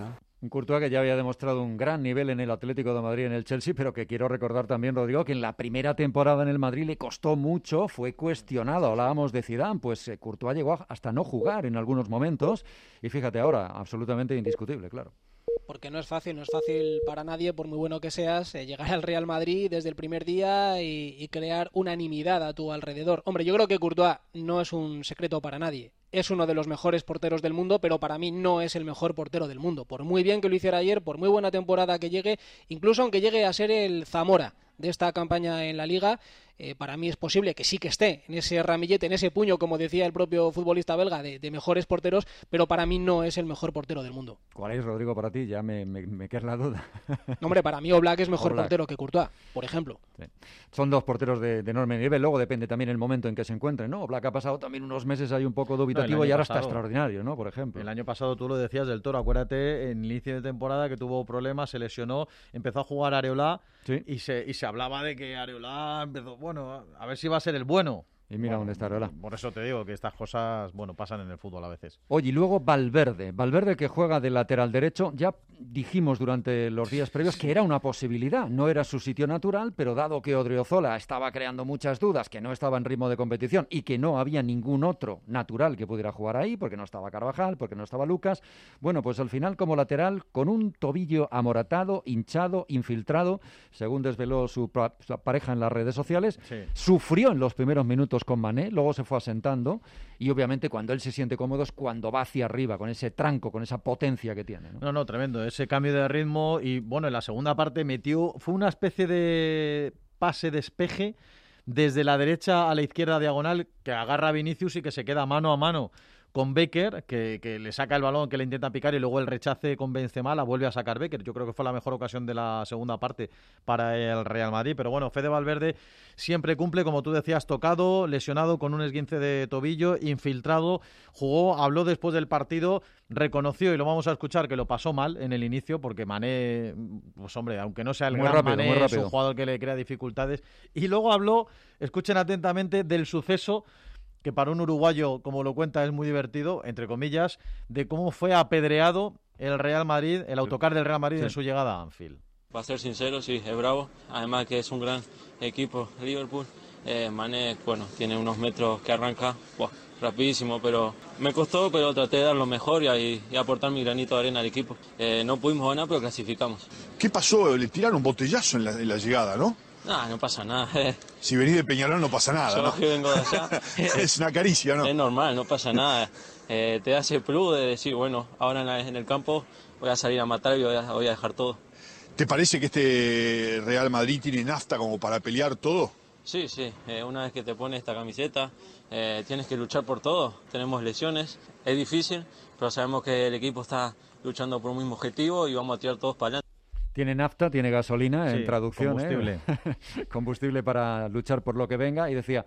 Un Courtois que ya había demostrado un gran nivel en el Atlético de Madrid, en el Chelsea, pero que quiero recordar también, Rodrigo, que en la primera temporada en el Madrid le costó mucho, fue cuestionado. Hablábamos de Zidane, pues eh, Courtois llegó hasta no jugar en algunos momentos y fíjate ahora, absolutamente indiscutible, claro. Porque no es fácil, no es fácil para nadie, por muy bueno que seas, eh, llegar al Real Madrid desde el primer día y, y crear unanimidad a tu alrededor. Hombre, yo creo que Courtois no es un secreto para nadie. Es uno de los mejores porteros del mundo, pero para mí no es el mejor portero del mundo. Por muy bien que lo hiciera ayer, por muy buena temporada que llegue, incluso aunque llegue a ser el Zamora de esta campaña en la Liga, eh, para mí es posible que sí que esté en ese ramillete, en ese puño, como decía el propio futbolista belga, de, de mejores porteros, pero para mí no es el mejor portero del mundo. ¿Cuál es, Rodrigo, para ti? Ya me, me, me queda la duda. No, hombre, para mí Oblak es mejor Oblak. portero que Courtois, por ejemplo. Sí. Son dos porteros de, de enorme nivel, luego depende también el momento en que se encuentren, ¿no? Oblak ha pasado también unos meses ahí un poco dubitativo no, y ahora pasado, está extraordinario, ¿no? Por ejemplo. El año pasado tú lo decías del Toro, acuérdate, en el inicio de temporada que tuvo problemas, se lesionó, empezó a jugar Areola sí. y, se, y se hablaba de que Areola empezó, bueno, a ver si va a ser el bueno. Y mira bueno, dónde está Areola. Por eso te digo que estas cosas, bueno, pasan en el fútbol a veces. Oye, y luego Valverde. Valverde que juega de lateral derecho. Ya dijimos durante los días previos que era una posibilidad. No era su sitio natural, pero dado que Odriozola estaba creando muchas dudas, que no estaba en ritmo de competición y que no había ningún otro natural que pudiera jugar ahí, porque no estaba Carvajal, porque no estaba Lucas, bueno, pues al final como lateral, con un tobillo amoratado, hinchado, infiltrado, según desveló su, pa- su pareja en las redes sociales, sí. Sufrió en los primeros minutos con Mané, luego se fue asentando y obviamente cuando él se siente cómodo es cuando va hacia arriba, con ese tranco, con esa potencia que tiene, ¿no? No, no, tremendo, ese cambio de ritmo y bueno, en la segunda parte metió, fue una especie de pase despeje desde la derecha a la izquierda diagonal que agarra a Vinicius y que se queda mano a mano con Becker, que, que le saca el balón, que le intenta picar y luego el rechace con Benzema la vuelve a sacar Becker. Yo creo que fue la mejor ocasión de la segunda parte para el Real Madrid, pero bueno, Fede Valverde siempre cumple, como tú decías, tocado, lesionado con un esguince de tobillo, infiltrado, jugó, habló después del partido, reconoció, y lo vamos a escuchar, que lo pasó mal en el inicio, porque Mané, pues hombre, aunque no sea el muy gran rápido, Mané, es un jugador que le crea dificultades, y luego habló, escuchen atentamente, del suceso que para un uruguayo, como lo cuenta, es muy divertido, entre comillas, de cómo fue apedreado el Real Madrid, el autocar del Real Madrid sí. en su llegada a Anfield. Para ser sincero, sí, es bravo. Además que es un gran equipo, Liverpool. Eh, Mané, bueno, tiene unos metros que arranca wow, rapidísimo, pero me costó, pero traté de dar lo mejor y, y aportar mi granito de arena al equipo. Eh, no pudimos ganar, pero clasificamos. ¿Qué pasó? Le tiraron un botellazo en la, en la llegada, ¿no? No, no pasa nada. Si venís de Peñarol no pasa nada, Yo ¿no? que vengo de allá. Es una caricia, ¿no? Es normal, no pasa nada. Eh, te hace plus de decir, bueno, ahora en, la, en el campo voy a salir a matar y voy a, voy a dejar todo. ¿Te parece que este Real Madrid tiene nafta como para pelear todo? Sí, sí. Eh, una vez que te pones esta camiseta, eh, tienes que luchar por todo. Tenemos lesiones, es difícil, pero sabemos que el equipo está luchando por un mismo objetivo y vamos a tirar todos para adelante. Tiene nafta, tiene gasolina, sí, en traducción. Combustible. ¿eh? Combustible para luchar por lo que venga. Y decía,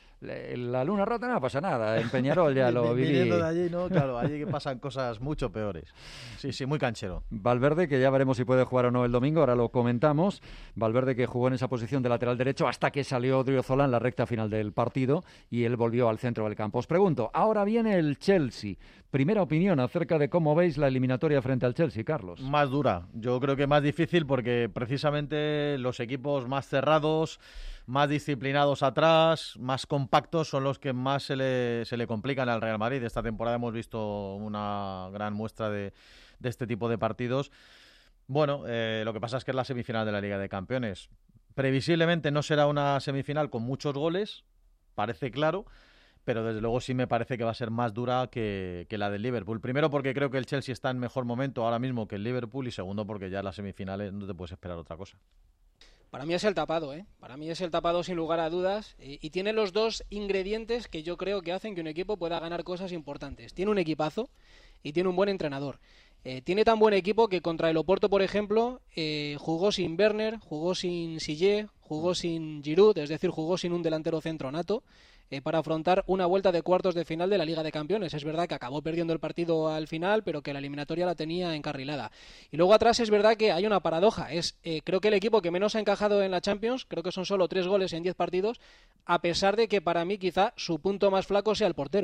la luna rota no pasa nada, en Peñarol ya lo viví. Viniendo de allí, ¿no? Claro, allí que pasan cosas mucho peores. Sí, sí, muy canchero. Valverde, que ya veremos si puede jugar o no el domingo, ahora lo comentamos. Valverde que jugó en esa posición de lateral derecho hasta que salió Odriozola en la recta final del partido y él volvió al centro del campo. Os pregunto, ahora viene el Chelsea. Primera opinión acerca de cómo veis la eliminatoria frente al Chelsea, Carlos. Más dura, yo creo que más difícil porque precisamente los equipos más cerrados, más disciplinados atrás, más compactos son los que más se le, se le complican al Real Madrid. Esta temporada hemos visto una gran muestra de, de este tipo de partidos. Bueno, eh, lo que pasa es que es la semifinal de la Liga de Campeones. Previsiblemente no será una semifinal con muchos goles, parece claro, pero desde luego sí me parece que va a ser más dura que, que la del Liverpool. Primero porque creo que el Chelsea está en mejor momento ahora mismo que el Liverpool y segundo porque ya en las semifinales no te puedes esperar otra cosa. Para mí es el tapado, ¿eh? Para mí es el tapado sin lugar a dudas y, y tiene los dos ingredientes que yo creo que hacen que un equipo pueda ganar cosas importantes. Tiene un equipazo y tiene un buen entrenador. Eh, tiene tan buen equipo que contra el Oporto, por ejemplo, eh, jugó sin Werner, jugó sin Sillé, jugó sin Giroud, es decir, jugó sin un delantero centro nato, eh, para afrontar una vuelta de cuartos de final de la Liga de Campeones. Es verdad que acabó perdiendo el partido al final, pero que la eliminatoria la tenía encarrilada. Y luego atrás es verdad que hay una paradoja. Es eh, creo que el equipo que menos ha encajado en la Champions, creo que son solo tres goles en diez partidos, a pesar de que para mí quizá su punto más flaco sea el portero.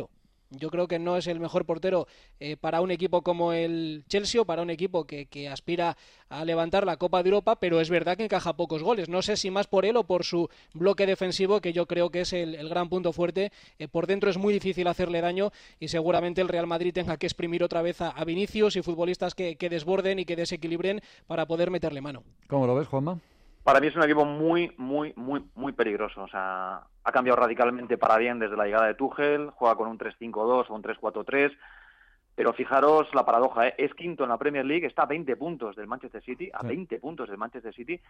Yo creo que no es el mejor portero eh, para un equipo como el Chelsea o para un equipo que, que aspira a levantar la Copa de Europa, pero es verdad que encaja pocos goles. No sé si más por él o por su bloque defensivo, que yo creo que es el, el gran punto fuerte. Eh, por dentro es muy difícil hacerle daño y seguramente el Real Madrid tenga que exprimir otra vez a, a Vinicius y futbolistas que, que desborden y que desequilibren para poder meterle mano. ¿Cómo lo ves, Juanma? Para mí es un equipo muy, muy, muy, muy peligroso. O sea, ha cambiado radicalmente para bien desde la llegada de Tuchel, juega con un tres cinco dos o un tres cuatro tres, pero fijaros la paradoja, ¿eh? Es quinto en la Premier League, está a veinte puntos del Manchester City, a veinte puntos del Manchester City,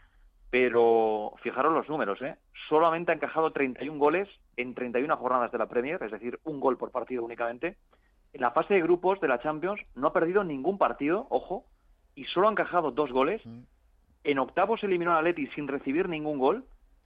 pero fijaros los números, ¿eh? Solamente ha encajado treinta y un goles en treinta y una jornadas de la Premier, es decir, un gol por partido únicamente. En la fase de grupos de la Champions no ha perdido ningún partido, ojo, y solo ha encajado dos goles. Mm. En octavos eliminó al Atleti sin recibir ningún gol,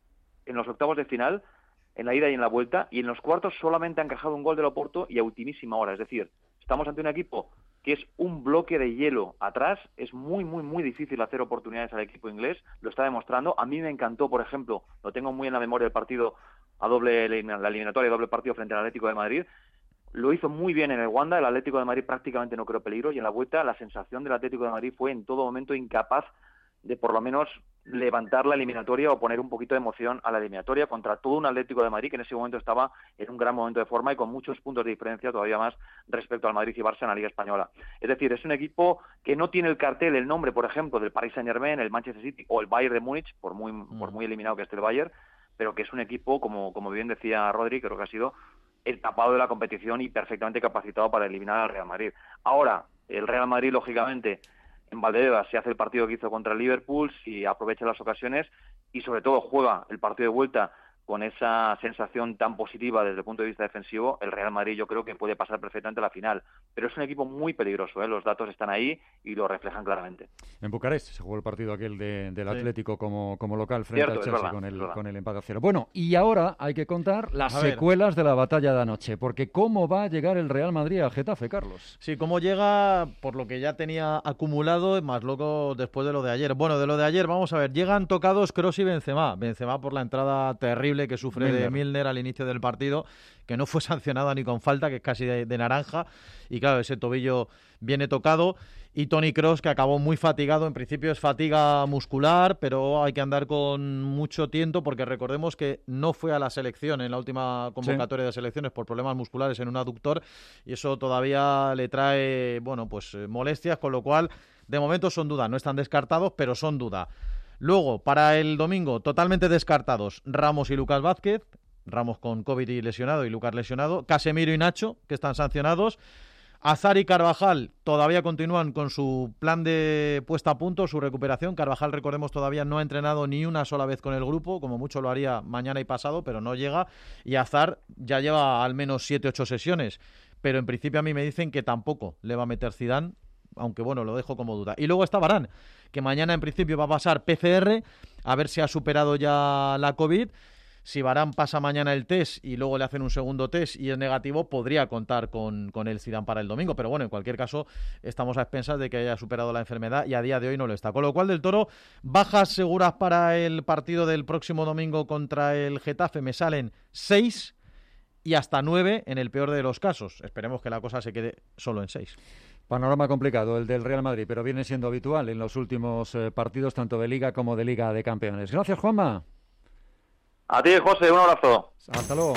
en los octavos de final, en la ida y en la vuelta, y en los cuartos solamente ha encajado un gol del Oporto y a ultimísima hora. Es decir, estamos ante un equipo que es un bloque de hielo atrás, es muy, muy, muy difícil hacer oportunidades al equipo inglés, lo está demostrando. A mí me encantó, por ejemplo, lo tengo muy en la memoria el partido a doble, la eliminatoria de doble partido frente al Atlético de Madrid. Lo hizo muy bien en el Wanda, el Atlético de Madrid prácticamente no creó peligro, y en la vuelta la sensación del Atlético de Madrid fue en todo momento incapaz de por lo menos levantar la eliminatoria o poner un poquito de emoción a la eliminatoria contra todo un Atlético de Madrid que en ese momento estaba en un gran momento de forma y con muchos puntos de diferencia todavía más respecto al Madrid y Barça en la Liga Española. Es decir, es un equipo que no tiene el cartel, el nombre, por ejemplo, del Paris Saint-Germain, el Manchester City o el Bayern de Múnich, por muy, mm. por muy eliminado que esté el Bayern, pero que es un equipo, como, como bien decía Rodri, creo que ha sido el tapado de la competición y perfectamente capacitado para eliminar al Real Madrid. Ahora, el Real Madrid, lógicamente, en Valdebebas se hace el partido que hizo contra el Liverpool, si aprovecha las ocasiones y sobre todo juega el partido de vuelta con esa sensación tan positiva desde el punto de vista defensivo, el Real Madrid yo creo que puede pasar perfectamente a la final. Pero es un equipo muy peligroso, ¿eh? Los datos están ahí y lo reflejan claramente. En Bucarest se jugó el partido aquel de, del sí. Atlético como, como local frente Cierto, al Chelsea verdad, con, el, con el empate a cero. Bueno, y ahora hay que contar las a secuelas ver. de la batalla de anoche, porque ¿cómo va a llegar el Real Madrid al Getafe, Carlos? Sí, cómo llega por lo que ya tenía acumulado, más loco después de lo de ayer. Bueno, de lo de ayer, vamos a ver, llegan tocados Kroos y Benzema. Benzema por la entrada terrible que sufre Milner. de Milner al inicio del partido, que no fue sancionada ni con falta, que es casi de, de naranja, y claro, ese tobillo viene tocado, y Toni Kroos, que acabó muy fatigado, en principio es fatiga muscular, pero hay que andar con mucho tiento, porque recordemos que no fue a la selección en la última convocatoria sí. de selecciones por problemas musculares en un aductor, y eso todavía le trae, bueno, pues molestias, con lo cual, de momento son dudas, no están descartados, pero son dudas. Luego, para el domingo, totalmente descartados Ramos y Lucas Vázquez, Ramos con COVID y lesionado y Lucas lesionado, Casemiro y Nacho, que están sancionados, Azar y Carvajal todavía continúan con su plan de puesta a punto, su recuperación. Carvajal, recordemos, todavía no ha entrenado ni una sola vez con el grupo, como mucho lo haría mañana y pasado, pero no llega, y Azar ya lleva al menos siete ocho sesiones, pero en principio a mí me dicen que tampoco le va a meter Zidane, aunque bueno, lo dejo como duda. Y luego está Varane, que mañana en principio va a pasar P C R, a ver si ha superado ya la COVID. Si Varane pasa mañana el test y luego le hacen un segundo test y es negativo, podría contar con, con el Zidane para el domingo. Pero bueno, en cualquier caso, estamos a expensas de que haya superado la enfermedad y a día de hoy no lo está. Con lo cual, del Toro, bajas seguras para el partido del próximo domingo contra el Getafe me salen seis y hasta nueve en el peor de los casos. Esperemos que la cosa se quede solo en seis. Panorama complicado el del Real Madrid, pero viene siendo habitual en los últimos eh, partidos, tanto de Liga como de Liga de Campeones. Gracias, Juanma. A ti, José, un abrazo. Hasta luego.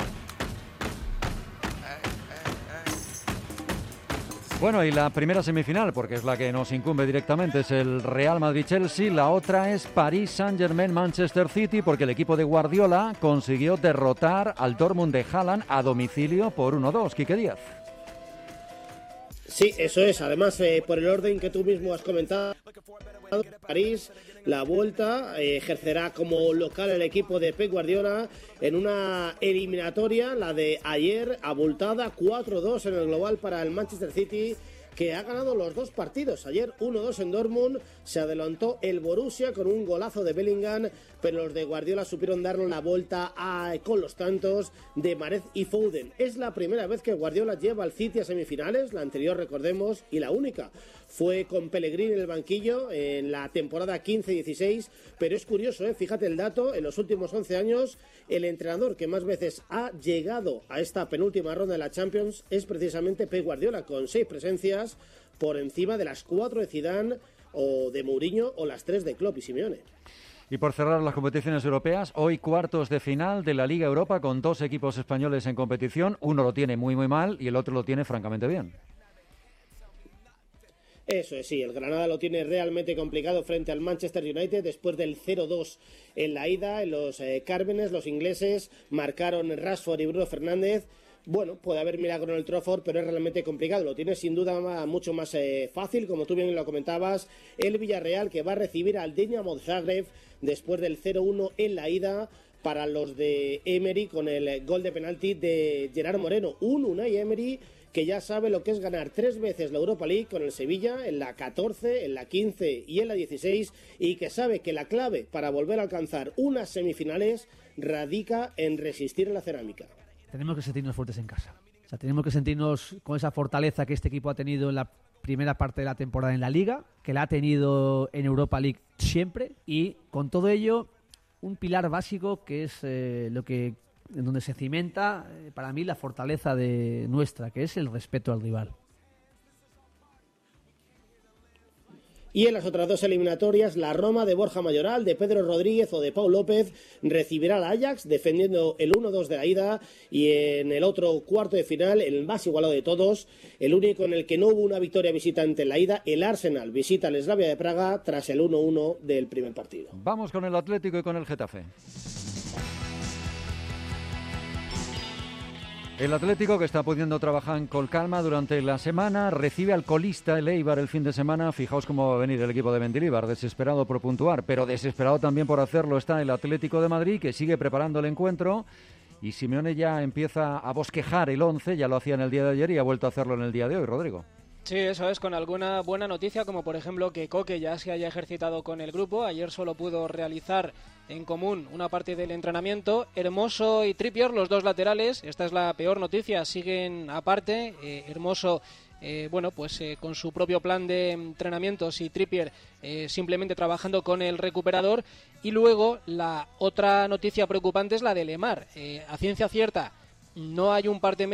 Bueno, y la primera semifinal, porque es la que nos incumbe directamente, es el Real Madrid-Chelsea. La otra es París Saint-Germain-Manchester City, porque el equipo de Guardiola consiguió derrotar al Dortmund de Haaland a domicilio por uno dos. Quique Díaz. Sí, eso es. Además, eh, por el orden que tú mismo has comentado, París, la vuelta, eh, ejercerá como local el equipo de Pep Guardiola en una eliminatoria, la de ayer, abultada, cuatro dos en el global para el Manchester City, que ha ganado los dos partidos. Ayer uno dos en Dortmund, se adelantó el Borussia con un golazo de Bellingham, pero los de Guardiola supieron darle la vuelta a, con los tantos de Mahrez y Foden. Es la primera vez que Guardiola lleva al City a semifinales, la anterior recordemos, y la única fue con Pellegrini en el banquillo en la temporada quince dieciséis, pero es curioso, ¿eh? Fíjate el dato, en los últimos once años el entrenador que más veces ha llegado a esta penúltima ronda de la Champions es precisamente Pep Guardiola, con seis presencias por encima de las cuatro de Zidane o de Mourinho o las tres de Klopp y Simeone. Y por cerrar las competiciones europeas, hoy cuartos de final de la Liga Europa con dos equipos españoles en competición. Uno lo tiene muy muy mal y el otro lo tiene francamente bien. Eso es, sí, el Granada lo tiene realmente complicado frente al Manchester United después del cero dos en la ida. En los eh, Cármenes, los ingleses marcaron Rashford y Bruno Fernández. Bueno, puede haber milagro en el Trafford, pero es realmente complicado. Lo tiene sin duda mucho más eh, fácil, como tú bien lo comentabas, el Villarreal, que va a recibir al Dinamo Zagreb después del cero uno en la ida para los de Emery, con el gol de penalti de Gerard Moreno. Un Unai Emery que ya sabe lo que es ganar tres veces la Europa League con el Sevilla, en la catorce, en la quince y en la dieciséis, y que sabe que la clave para volver a alcanzar unas semifinales radica en resistir en la cerámica. Tenemos que sentirnos fuertes en casa. O sea, tenemos que sentirnos con esa fortaleza que este equipo ha tenido en la primera parte de la temporada en la Liga, que la ha tenido en Europa League siempre, y con todo ello un pilar básico que es eh, lo que en donde se cimenta eh, para mí la fortaleza de nuestra, que es el respeto al rival. Y en las otras dos eliminatorias, la Roma de Borja Mayoral, de Pedro Rodríguez o de Pau López recibirá al Ajax defendiendo el uno dos de la ida, y en el otro cuarto de final, el más igualado de todos, el único en el que no hubo una victoria visitante en la ida, el Arsenal visita al Slavia de Praga tras el uno uno del primer partido. Vamos con el Atlético y con el Getafe. El Atlético, que está pudiendo trabajar con calma durante la semana, recibe al colista, el Eibar, el fin de semana. Fijaos cómo va a venir el equipo de Mendilibar, desesperado por puntuar, pero desesperado también por hacerlo está el Atlético de Madrid, que sigue preparando el encuentro, y Simeone ya empieza a bosquejar el once, ya lo hacía en el día de ayer y ha vuelto a hacerlo en el día de hoy, Rodrigo. Sí, eso es, con alguna buena noticia, como por ejemplo que Coque ya se haya ejercitado con el grupo. Ayer solo pudo realizar en común una parte del entrenamiento. Hermoso y Trippier, los dos laterales, esta es la peor noticia, siguen aparte. Eh, Hermoso, eh, bueno, pues eh, con su propio plan de entrenamientos, y Trippier eh, simplemente trabajando con el recuperador. Y luego la otra noticia preocupante es la de Lemar. Eh, a ciencia cierta, no hay un parte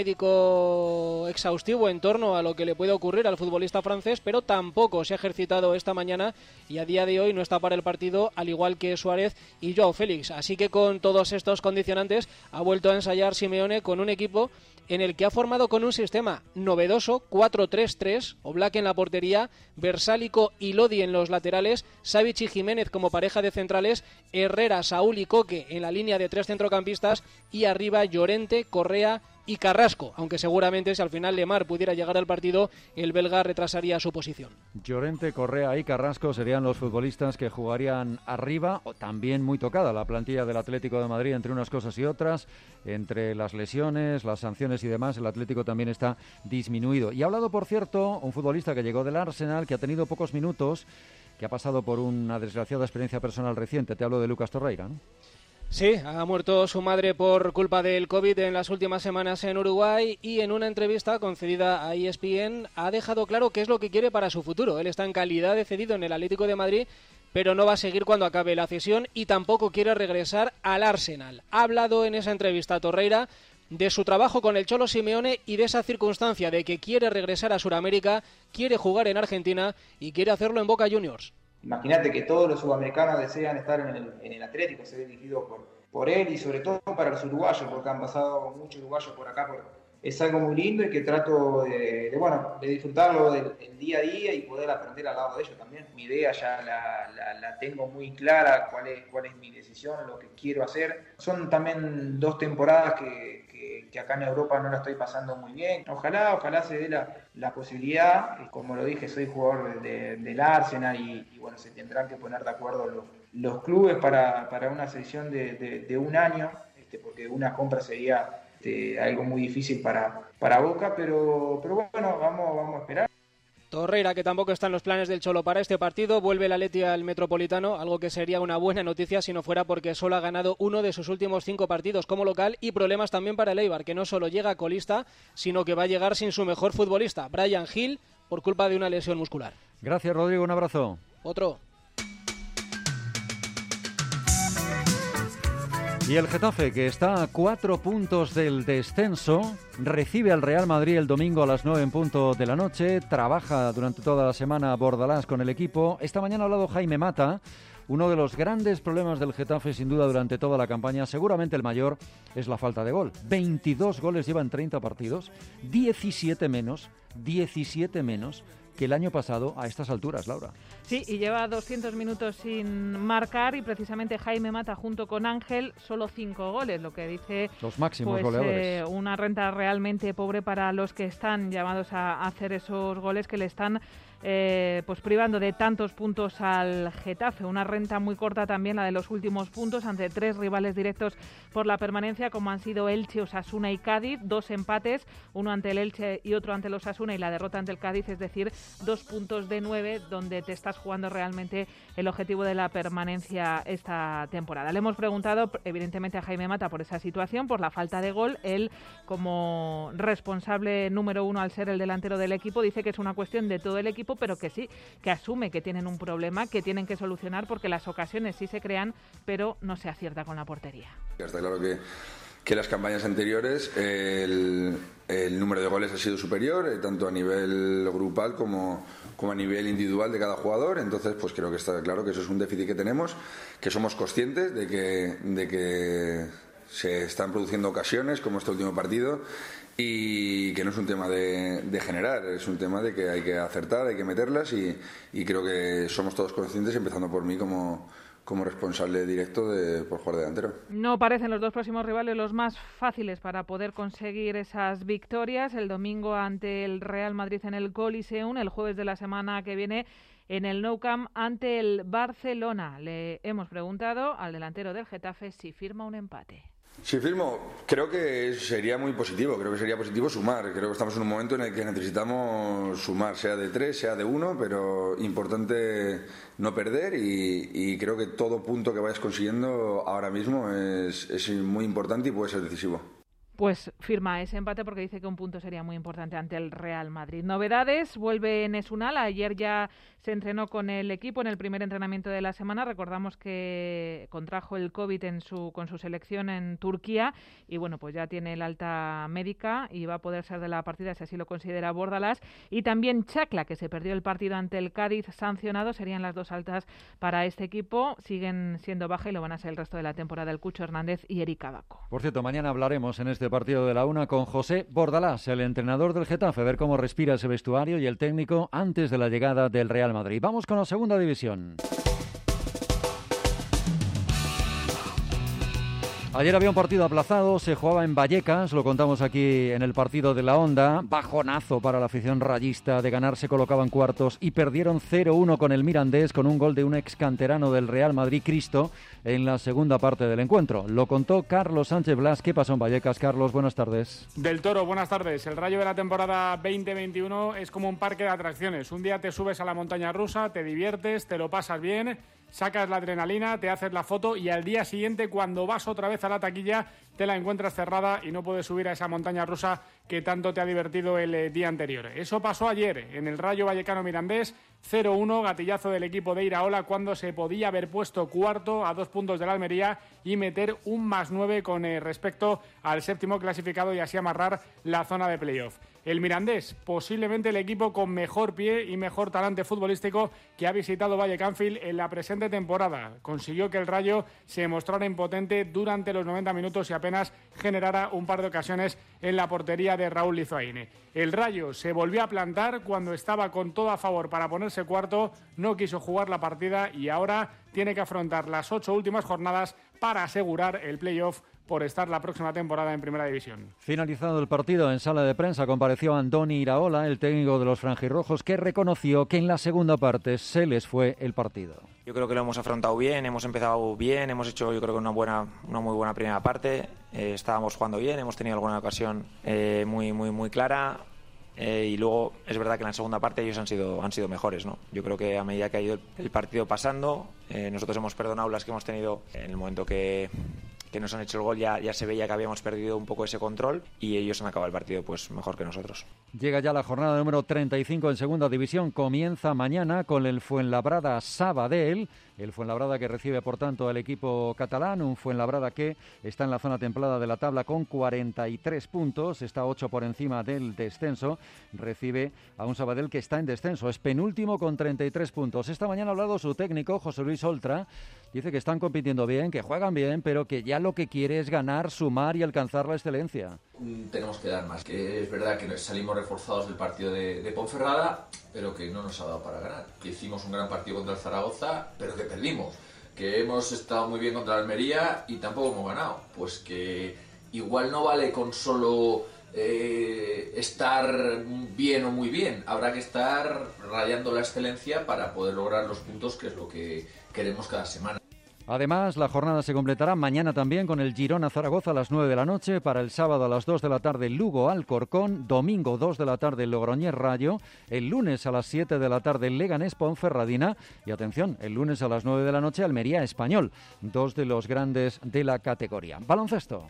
médico exhaustivo en torno a lo que le puede ocurrir al futbolista francés, pero tampoco se ha ejercitado esta mañana y a día de hoy no está para el partido, al igual que Suárez y Joao Félix. Así que con todos estos condicionantes ha vuelto a ensayar Simeone con un equipo en el que ha formado con un sistema novedoso, cuatro tres tres, Oblak en la portería, Versálico y Lodi en los laterales, Savic y Jiménez como pareja de centrales, Herrera, Saúl y Coque en la línea de tres centrocampistas, y arriba Llorente, Correa y Carrasco, aunque seguramente si al final Lemar pudiera llegar al partido, el belga retrasaría su posición. Llorente, Correa y Carrasco serían los futbolistas que jugarían arriba. O también muy tocada la plantilla del Atlético de Madrid entre unas cosas y otras, entre las lesiones, las sanciones y demás. El Atlético también está disminuido. Y ha hablado, por cierto, un futbolista que llegó del Arsenal, que ha tenido pocos minutos, que ha pasado por una desgraciada experiencia personal reciente. Te hablo de Lucas Torreira, ¿no? Sí, ha muerto su madre por culpa del COVID en las últimas semanas en Uruguay, y en una entrevista concedida a E S P N ha dejado claro qué es lo que quiere para su futuro. Él está en calidad de cedido en el Atlético de Madrid, pero no va a seguir cuando acabe la cesión, y tampoco quiere regresar al Arsenal. Ha hablado en esa entrevista Torreira de su trabajo con el Cholo Simeone y de esa circunstancia de que quiere regresar a Sudamérica, quiere jugar en Argentina y quiere hacerlo en Boca Juniors. Imagínate que todos los sudamericanos desean estar en el, en el Atlético, ser dirigido por, por él, y sobre todo para los uruguayos, porque han pasado muchos uruguayos por acá. Por, es algo muy lindo y que trato de, de, bueno, de disfrutarlo del, del día a día y poder aprender al lado de ellos también. Mi idea ya la, la, la tengo muy clara, cuál es, cuál es mi decisión, lo que quiero hacer. Son también dos temporadas que, que, que acá en Europa no la estoy pasando muy bien. Ojalá, ojalá se dé la, la posibilidad. Como lo dije, soy jugador de, de, del Arsenal y, y bueno, se tendrán que poner de acuerdo los, los clubes para, para una sesión de, de, de un año, este, porque una compra sería este, algo muy difícil para, para Boca, pero, pero bueno, vamos, vamos a esperar. Torreira, que tampoco está en los planes del Cholo para este partido, vuelve el Athletic al Metropolitano, algo que sería una buena noticia si no fuera porque solo ha ganado uno de sus últimos cinco partidos como local, y problemas también para el Eibar, que no solo llega colista, sino que va a llegar sin su mejor futbolista, Bryan Gil, por culpa de una lesión muscular. Gracias, Rodrigo, un abrazo. Otro. Y el Getafe, que está a cuatro puntos del descenso, recibe al Real Madrid el domingo a las nueve en punto de la noche, trabaja durante toda la semana Bordalás con el equipo. Esta mañana ha hablado Jaime Mata. Uno de los grandes problemas del Getafe, sin duda, durante toda la campaña, seguramente el mayor, es la falta de gol. veintidós goles lleva en treinta partidos, diecisiete menos, diecisiete menos que el año pasado a estas alturas, Laura. Sí, y lleva doscientos minutos sin marcar, y precisamente Jaime Mata junto con Ángel solo cinco goles, lo que dice los máximos pues, goleadores. Eh, una renta realmente pobre para los que están llamados a hacer esos goles que le están eh, pues privando de tantos puntos al Getafe. Una renta muy corta también la de los últimos puntos ante tres rivales directos por la permanencia, como han sido Elche, Osasuna y Cádiz. Dos empates, uno ante el Elche y otro ante el Osasuna, y la derrota ante el Cádiz, es decir, dos puntos de nueve, donde te estás jugando realmente el objetivo de la permanencia esta temporada. Le hemos preguntado, evidentemente, a Jaime Mata por esa situación, por la falta de gol. Él, como responsable número uno al ser el delantero del equipo, dice que es una cuestión de todo el equipo, pero que sí, que asume que tienen un problema, que tienen que solucionar, porque las ocasiones sí se crean, pero no se acierta con la portería. Está claro que que las campañas anteriores el, el número de goles ha sido superior, eh, tanto a nivel grupal como, como a nivel individual de cada jugador. Entonces, pues creo que está claro que eso es un déficit que tenemos, que somos conscientes de que, de que se están produciendo ocasiones como este último partido, y que no es un tema de, de generar, es un tema de que hay que acertar, hay que meterlas, y, y creo que somos todos conscientes, empezando por mí como como responsable directo de, por jugar delantero. No parecen los dos próximos rivales los más fáciles para poder conseguir esas victorias. El domingo ante el Real Madrid en el Coliseum, el jueves de la semana que viene en el Nou Camp ante el Barcelona. Le hemos preguntado al delantero del Getafe si firma un empate. Si firmo, creo que sería muy positivo, creo que sería positivo sumar. Creo que estamos en un momento en el que necesitamos sumar, sea de tres, sea de uno, pero importante no perder, y, y creo que todo punto que vayas consiguiendo ahora mismo es, es muy importante y puede ser decisivo. Pues firma ese empate porque dice que un punto sería muy importante ante el Real Madrid. Novedades, vuelve Enes Unal. Ayer ya se entrenó con el equipo en el primer entrenamiento de la semana. Recordamos que contrajo el COVID en su, con su selección en Turquía, y bueno, pues ya tiene el alta médica y va a poder ser de la partida si así lo considera Bordalás. Y también Chacla, que se perdió el partido ante el Cádiz sancionado. Serían las dos altas para este equipo. Siguen siendo baja y lo van a ser el resto de la temporada el Cucho Hernández y Eric Abaco. Por cierto, mañana hablaremos en este partido de la una con José Bordalás, el entrenador del Getafe, a ver cómo respira ese vestuario y el técnico antes de la llegada del Real Madrid. Vamos con la segunda división. Ayer había un partido aplazado, se jugaba en Vallecas, lo contamos aquí en el partido de la Onda. Bajonazo para la afición rayista, de ganar se colocaban cuartos y perdieron cero uno con el Mirandés, con un gol de un ex canterano del Real Madrid, Cristo, en la segunda parte del encuentro. Lo contó Carlos Sánchez Blas. ¿Qué pasó en Vallecas? Carlos, buenas tardes. Del Toro, buenas tardes. El Rayo de la temporada veinte veintiuno es como un parque de atracciones. Un día te subes a la montaña rusa, te diviertes, te lo pasas bien, sacas la adrenalina, te haces la foto, y al día siguiente, cuando vas otra vez a la taquilla, te la encuentras cerrada y no puedes subir a esa montaña rusa que tanto te ha divertido el eh, día anterior. Eso pasó ayer en el Rayo Vallecano Mirandés, cero uno, gatillazo del equipo de Iraola, cuando se podía haber puesto cuarto a dos puntos de la Almería y meter un más nueve con eh, respecto al séptimo clasificado, y así amarrar la zona de playoff. El Mirandés, posiblemente el equipo con mejor pie y mejor talante futbolístico que ha visitado Vallecánfil en la presente temporada. Consiguió que el Rayo se mostrara impotente durante los noventa minutos y apenas generara un par de ocasiones en la portería de Raúl Lizoaine. El Rayo se volvió a plantar cuando estaba con todo a favor para ponerse cuarto, no quiso jugar la partida y ahora tiene que afrontar las ocho últimas jornadas para asegurar el playoff por estar la próxima temporada en Primera División. Finalizado el partido, en sala de prensa compareció Andoni Iraola, el técnico de los franjirrojos, que reconoció que en la segunda parte se les fue el partido. Yo creo que lo hemos afrontado bien, hemos empezado bien, hemos hecho yo creo que una buena, una muy buena primera parte, eh, estábamos jugando bien, hemos tenido alguna ocasión eh, muy, muy, muy clara. Eh, y luego es verdad que en la segunda parte ellos han sido, han sido mejores, ¿no? Yo creo que a medida que ha ido el, el partido pasando, eh, nosotros hemos perdonado las que hemos tenido en el momento que, que nos han hecho el gol, ya, ya se veía que habíamos perdido un poco ese control y ellos han acabado el partido pues mejor que nosotros. Llega ya la jornada número treinta y cinco en Segunda División, comienza mañana con el Fuenlabrada Sabadell, el Fuenlabrada que recibe por tanto al equipo catalán, un Fuenlabrada que está en la zona templada de la tabla con cuarenta y tres puntos, está ocho por encima del descenso, recibe a un Sabadell que está en descenso, es penúltimo con treinta y tres puntos. Esta mañana ha hablado su técnico, José Luis Oltra, dice que están compitiendo bien, que juegan bien, pero que ya lo que quiere es ganar, sumar y alcanzar la excelencia. Tenemos que dar más, que es verdad que salimos reforzados del partido de, de Ponferrada, pero que no nos ha dado para ganar, que hicimos un gran partido contra el Zaragoza, pero que perdimos, que hemos estado muy bien contra el Almería y tampoco hemos ganado, pues que igual no vale con solo eh, estar bien o muy bien, habrá que estar rayando la excelencia para poder lograr los puntos, que es lo que queremos cada semana. Además, la jornada se completará mañana también con el Girona-Zaragoza a las nueve de la noche, para el sábado a las dos de la tarde Lugo-Alcorcón, domingo dos de la tarde Logroñés-Rayo, el lunes a las siete de la tarde Leganés-Ponferradina y atención, el lunes a las nueve de la noche Almería-Español, dos de los grandes de la categoría. Baloncesto.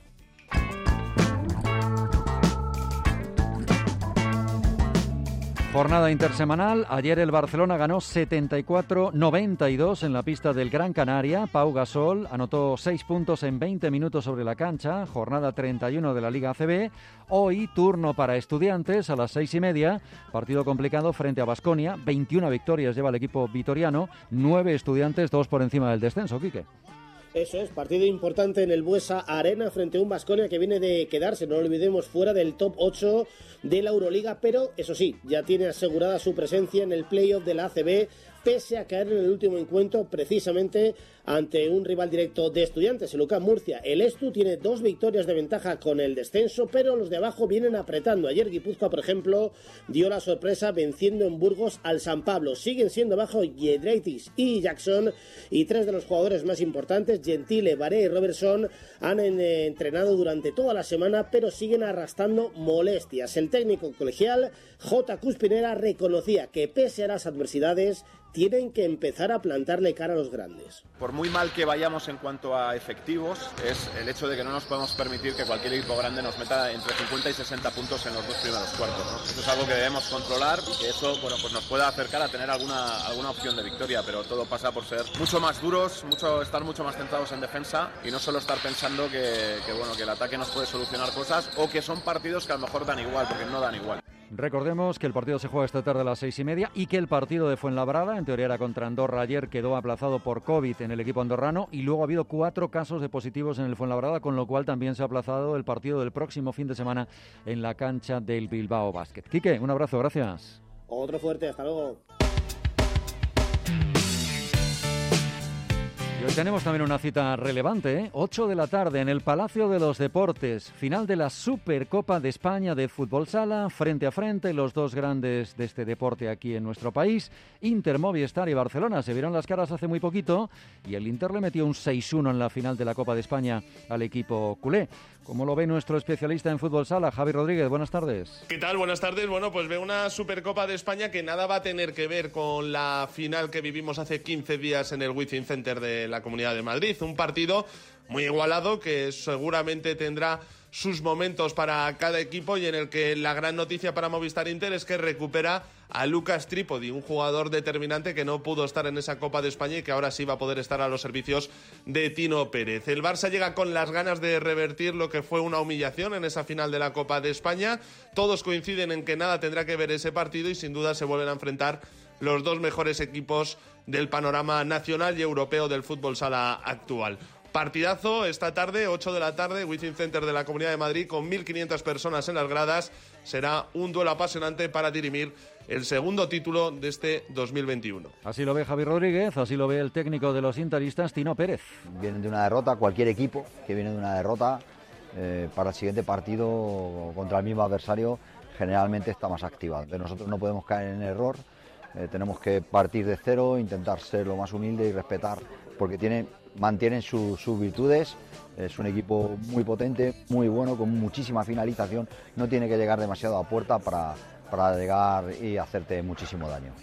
Jornada intersemanal. Ayer el Barcelona ganó setenta y cuatro noventa y dos en la pista del Gran Canaria. Pau Gasol anotó seis puntos en veinte minutos sobre la cancha. Jornada treinta y uno de la Liga A C B. Hoy turno para Estudiantes a las seis y media. Partido complicado frente a Baskonia. veintiuna victorias lleva el equipo vitoriano. nueve Estudiantes, dos por encima del descenso. Quique. Eso es, partido importante en el Buesa Arena frente a un Baskonia que viene de quedarse, no lo olvidemos, fuera del top ocho de la Euroliga, pero eso sí, ya tiene asegurada su presencia en el playoff de la A C B, pese a caer en el último encuentro precisamente ante un rival directo de Estudiantes, el U C A M Murcia. El Estu tiene dos victorias de ventaja con el descenso, pero los de abajo vienen apretando. Ayer Guipúzcoa, por ejemplo, dio la sorpresa venciendo en Burgos al San Pablo. Siguen siendo abajo Giedraitis y Jackson, y tres de los jugadores más importantes, Gentile, Baré y Robertson, han eh, entrenado durante toda la semana, pero siguen arrastrando molestias. El técnico colegial, J. Cuspinera, reconocía que pese a las adversidades, tienen que empezar a plantarle cara a los grandes. Por muy mal que vayamos en cuanto a efectivos, es el hecho de que no nos podemos permitir que cualquier equipo grande nos meta entre cincuenta y sesenta puntos en los dos primeros cuartos, ¿no? Eso es algo que debemos controlar y que eso, bueno, pues nos pueda acercar a tener alguna, alguna opción de victoria, pero todo pasa por ser mucho más duros, mucho, estar mucho más centrados en defensa y no solo estar pensando que, que, bueno, que el ataque nos puede solucionar cosas o que son partidos que a lo mejor dan igual, porque no dan igual. Recordemos que el partido se juega esta tarde a las seis y media y que el partido de Fuenlabrada, en teoría era contra Andorra ayer, quedó aplazado por COVID en el equipo andorrano y luego ha habido cuatro casos de positivos en el Fuenlabrada, con lo cual también se ha aplazado el partido del próximo fin de semana en la cancha del Bilbao Basket. Quique, un abrazo, gracias. Otro fuerte, hasta luego. Y hoy tenemos también una cita relevante, ¿eh? ocho de la tarde en el Palacio de los Deportes, final de la Supercopa de España de Fútbol Sala, frente a frente los dos grandes de este deporte aquí en nuestro país, Inter, Movistar y Barcelona. Se vieron las caras hace muy poquito y el Inter le metió un seis uno en la final de la Copa de España al equipo culé. ¿Cómo lo ve nuestro especialista en Fútbol Sala, Javi Rodríguez? Buenas tardes. ¿Qué tal? Buenas tardes. Bueno, pues veo una Supercopa de España que nada va a tener que ver con la final que vivimos hace quince días en el Wizzing Center de la Comunidad de Madrid. Un partido muy igualado que seguramente tendrá sus momentos para cada equipo y en el que la gran noticia para Movistar Inter es que recupera a Lucas Trípodi, un jugador determinante que no pudo estar en esa Copa de España y que ahora sí va a poder estar a los servicios de Tino Pérez. El Barça llega con las ganas de revertir lo que fue una humillación en esa final de la Copa de España. Todos coinciden en que nada tendrá que ver ese partido y sin duda se vuelven a enfrentar los dos mejores equipos del panorama nacional y europeo del fútbol sala actual. Partidazo esta tarde, ocho de la tarde, Wizzing Center de la Comunidad de Madrid, con mil quinientas personas en las gradas. Será un duelo apasionante para dirimir el segundo título de este dos mil veintiuno. Así lo ve Javi Rodríguez, así lo ve el técnico de los interistas, Tino Pérez. Vienen de una derrota, cualquier equipo que viene de una derrota, eh, para el siguiente partido contra el mismo adversario generalmente está más activado. Entonces nosotros no podemos caer en error, eh, tenemos que partir de cero, intentar ser lo más humilde y respetar, porque tiene... mantienen su, sus virtudes, es un equipo muy potente, muy bueno, con muchísima finalización, no tiene que llegar demasiado a puerta para, para llegar y hacerte muchísimo daño.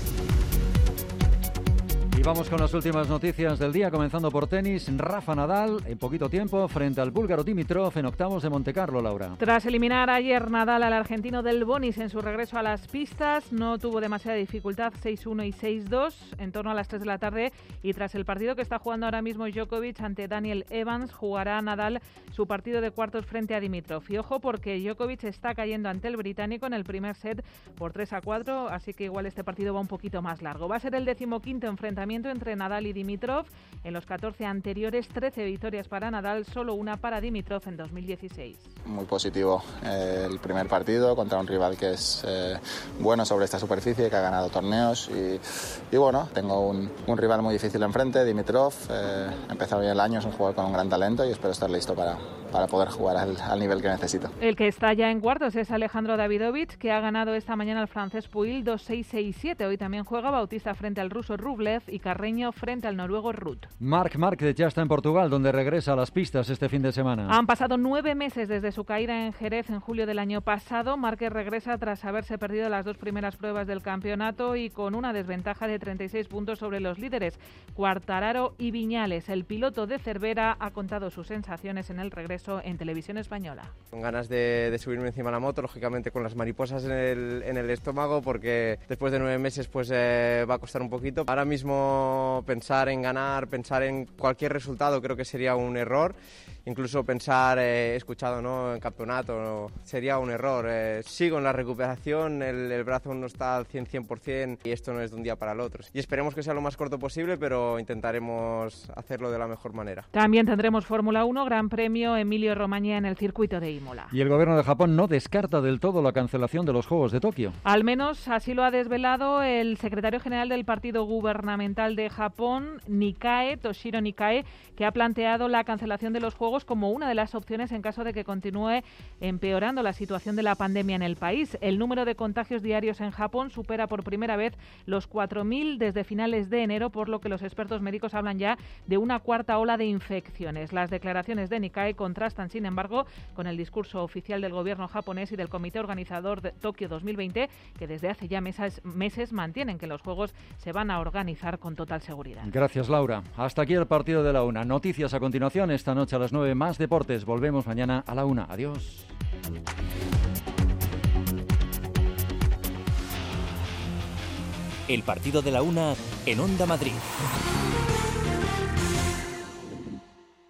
Y vamos con las últimas noticias del día, comenzando por tenis. Rafa Nadal, en poquito tiempo, frente al búlgaro Dimitrov en octavos de Montecarlo, Laura. Tras eliminar ayer Nadal al argentino del Bonis en su regreso a las pistas, no tuvo demasiada dificultad, seis uno y seis dos, en torno a las tres de la tarde. Y tras el partido que está jugando ahora mismo Djokovic ante Daniel Evans, jugará Nadal su partido de cuartos frente a Dimitrov. Y ojo, porque Djokovic está cayendo ante el británico en el primer set por tres a cuatro, así que igual este partido va un poquito más largo. Va a ser el decimoquinto enfrentamiento entre Nadal y Dimitrov. En los catorce anteriores, trece victorias para Nadal, solo una para Dimitrov en dos mil dieciséis. Muy positivo eh, el primer partido contra un rival que es eh, bueno sobre esta superficie, que ha ganado torneos y, y bueno, tengo un, un rival muy difícil enfrente, Dimitrov. Eh, ha empezado bien el año, es un jugador con un gran talento y espero estar listo para, para poder jugar al, al nivel que necesito. El que está ya en cuartos es Alejandro Davidovich, que ha ganado esta mañana al francés Puig dos seis seis siete. Hoy también juega Bautista frente al ruso Rublev y Carreño frente al noruego Ruud. Marc Márquez ya está en Portugal, donde regresa a las pistas este fin de semana. Han pasado nueve meses desde su caída en Jerez en julio del año pasado. Márquez regresa tras haberse perdido las dos primeras pruebas del campeonato y con una desventaja de treinta y seis puntos sobre los líderes, Quartararo y Viñales. El piloto de Cervera ha contado sus sensaciones en el regreso en Televisión Española. Con ganas de, de subirme encima de la moto, lógicamente con las mariposas en el, en el estómago, porque después de nueve meses pues eh, va a costar un poquito. Ahora mismo pensar en ganar, pensar en cualquier resultado creo que sería un error. Incluso pensar, eh, he escuchado, ¿no?, en campeonato, ¿no?, sería un error. Eh, sigo en la recuperación, el, el brazo no está al cien por ciento y esto no es de un día para el otro. Y esperemos que sea lo más corto posible, pero intentaremos hacerlo de la mejor manera. También tendremos Fórmula uno, Gran Premio Emilio Romagna en el circuito de Imola. Y el gobierno de Japón no descarta del todo la cancelación de los Juegos de Tokio. Al menos así lo ha desvelado el secretario general del Partido Gubernamental de Japón, Nikkei, Toshiro Nikkei, que ha planteado la cancelación de los Juegos como una de las opciones en caso de que continúe empeorando la situación de la pandemia en el país. El número de contagios diarios en Japón supera por primera vez los cuatro mil desde finales de enero, por lo que los expertos médicos hablan ya de una cuarta ola de infecciones. Las declaraciones de Nikkei contrastan, sin embargo, con el discurso oficial del gobierno japonés y del comité organizador de Tokio dos mil veinte, que desde hace ya meses, meses mantienen que los Juegos se van a organizar con total seguridad. Gracias, Laura. Hasta aquí el partido de la una. Noticias a continuación, esta noche a las nueve, más deportes. Volvemos mañana a la una. Adiós. El partido de la una en Onda Madrid.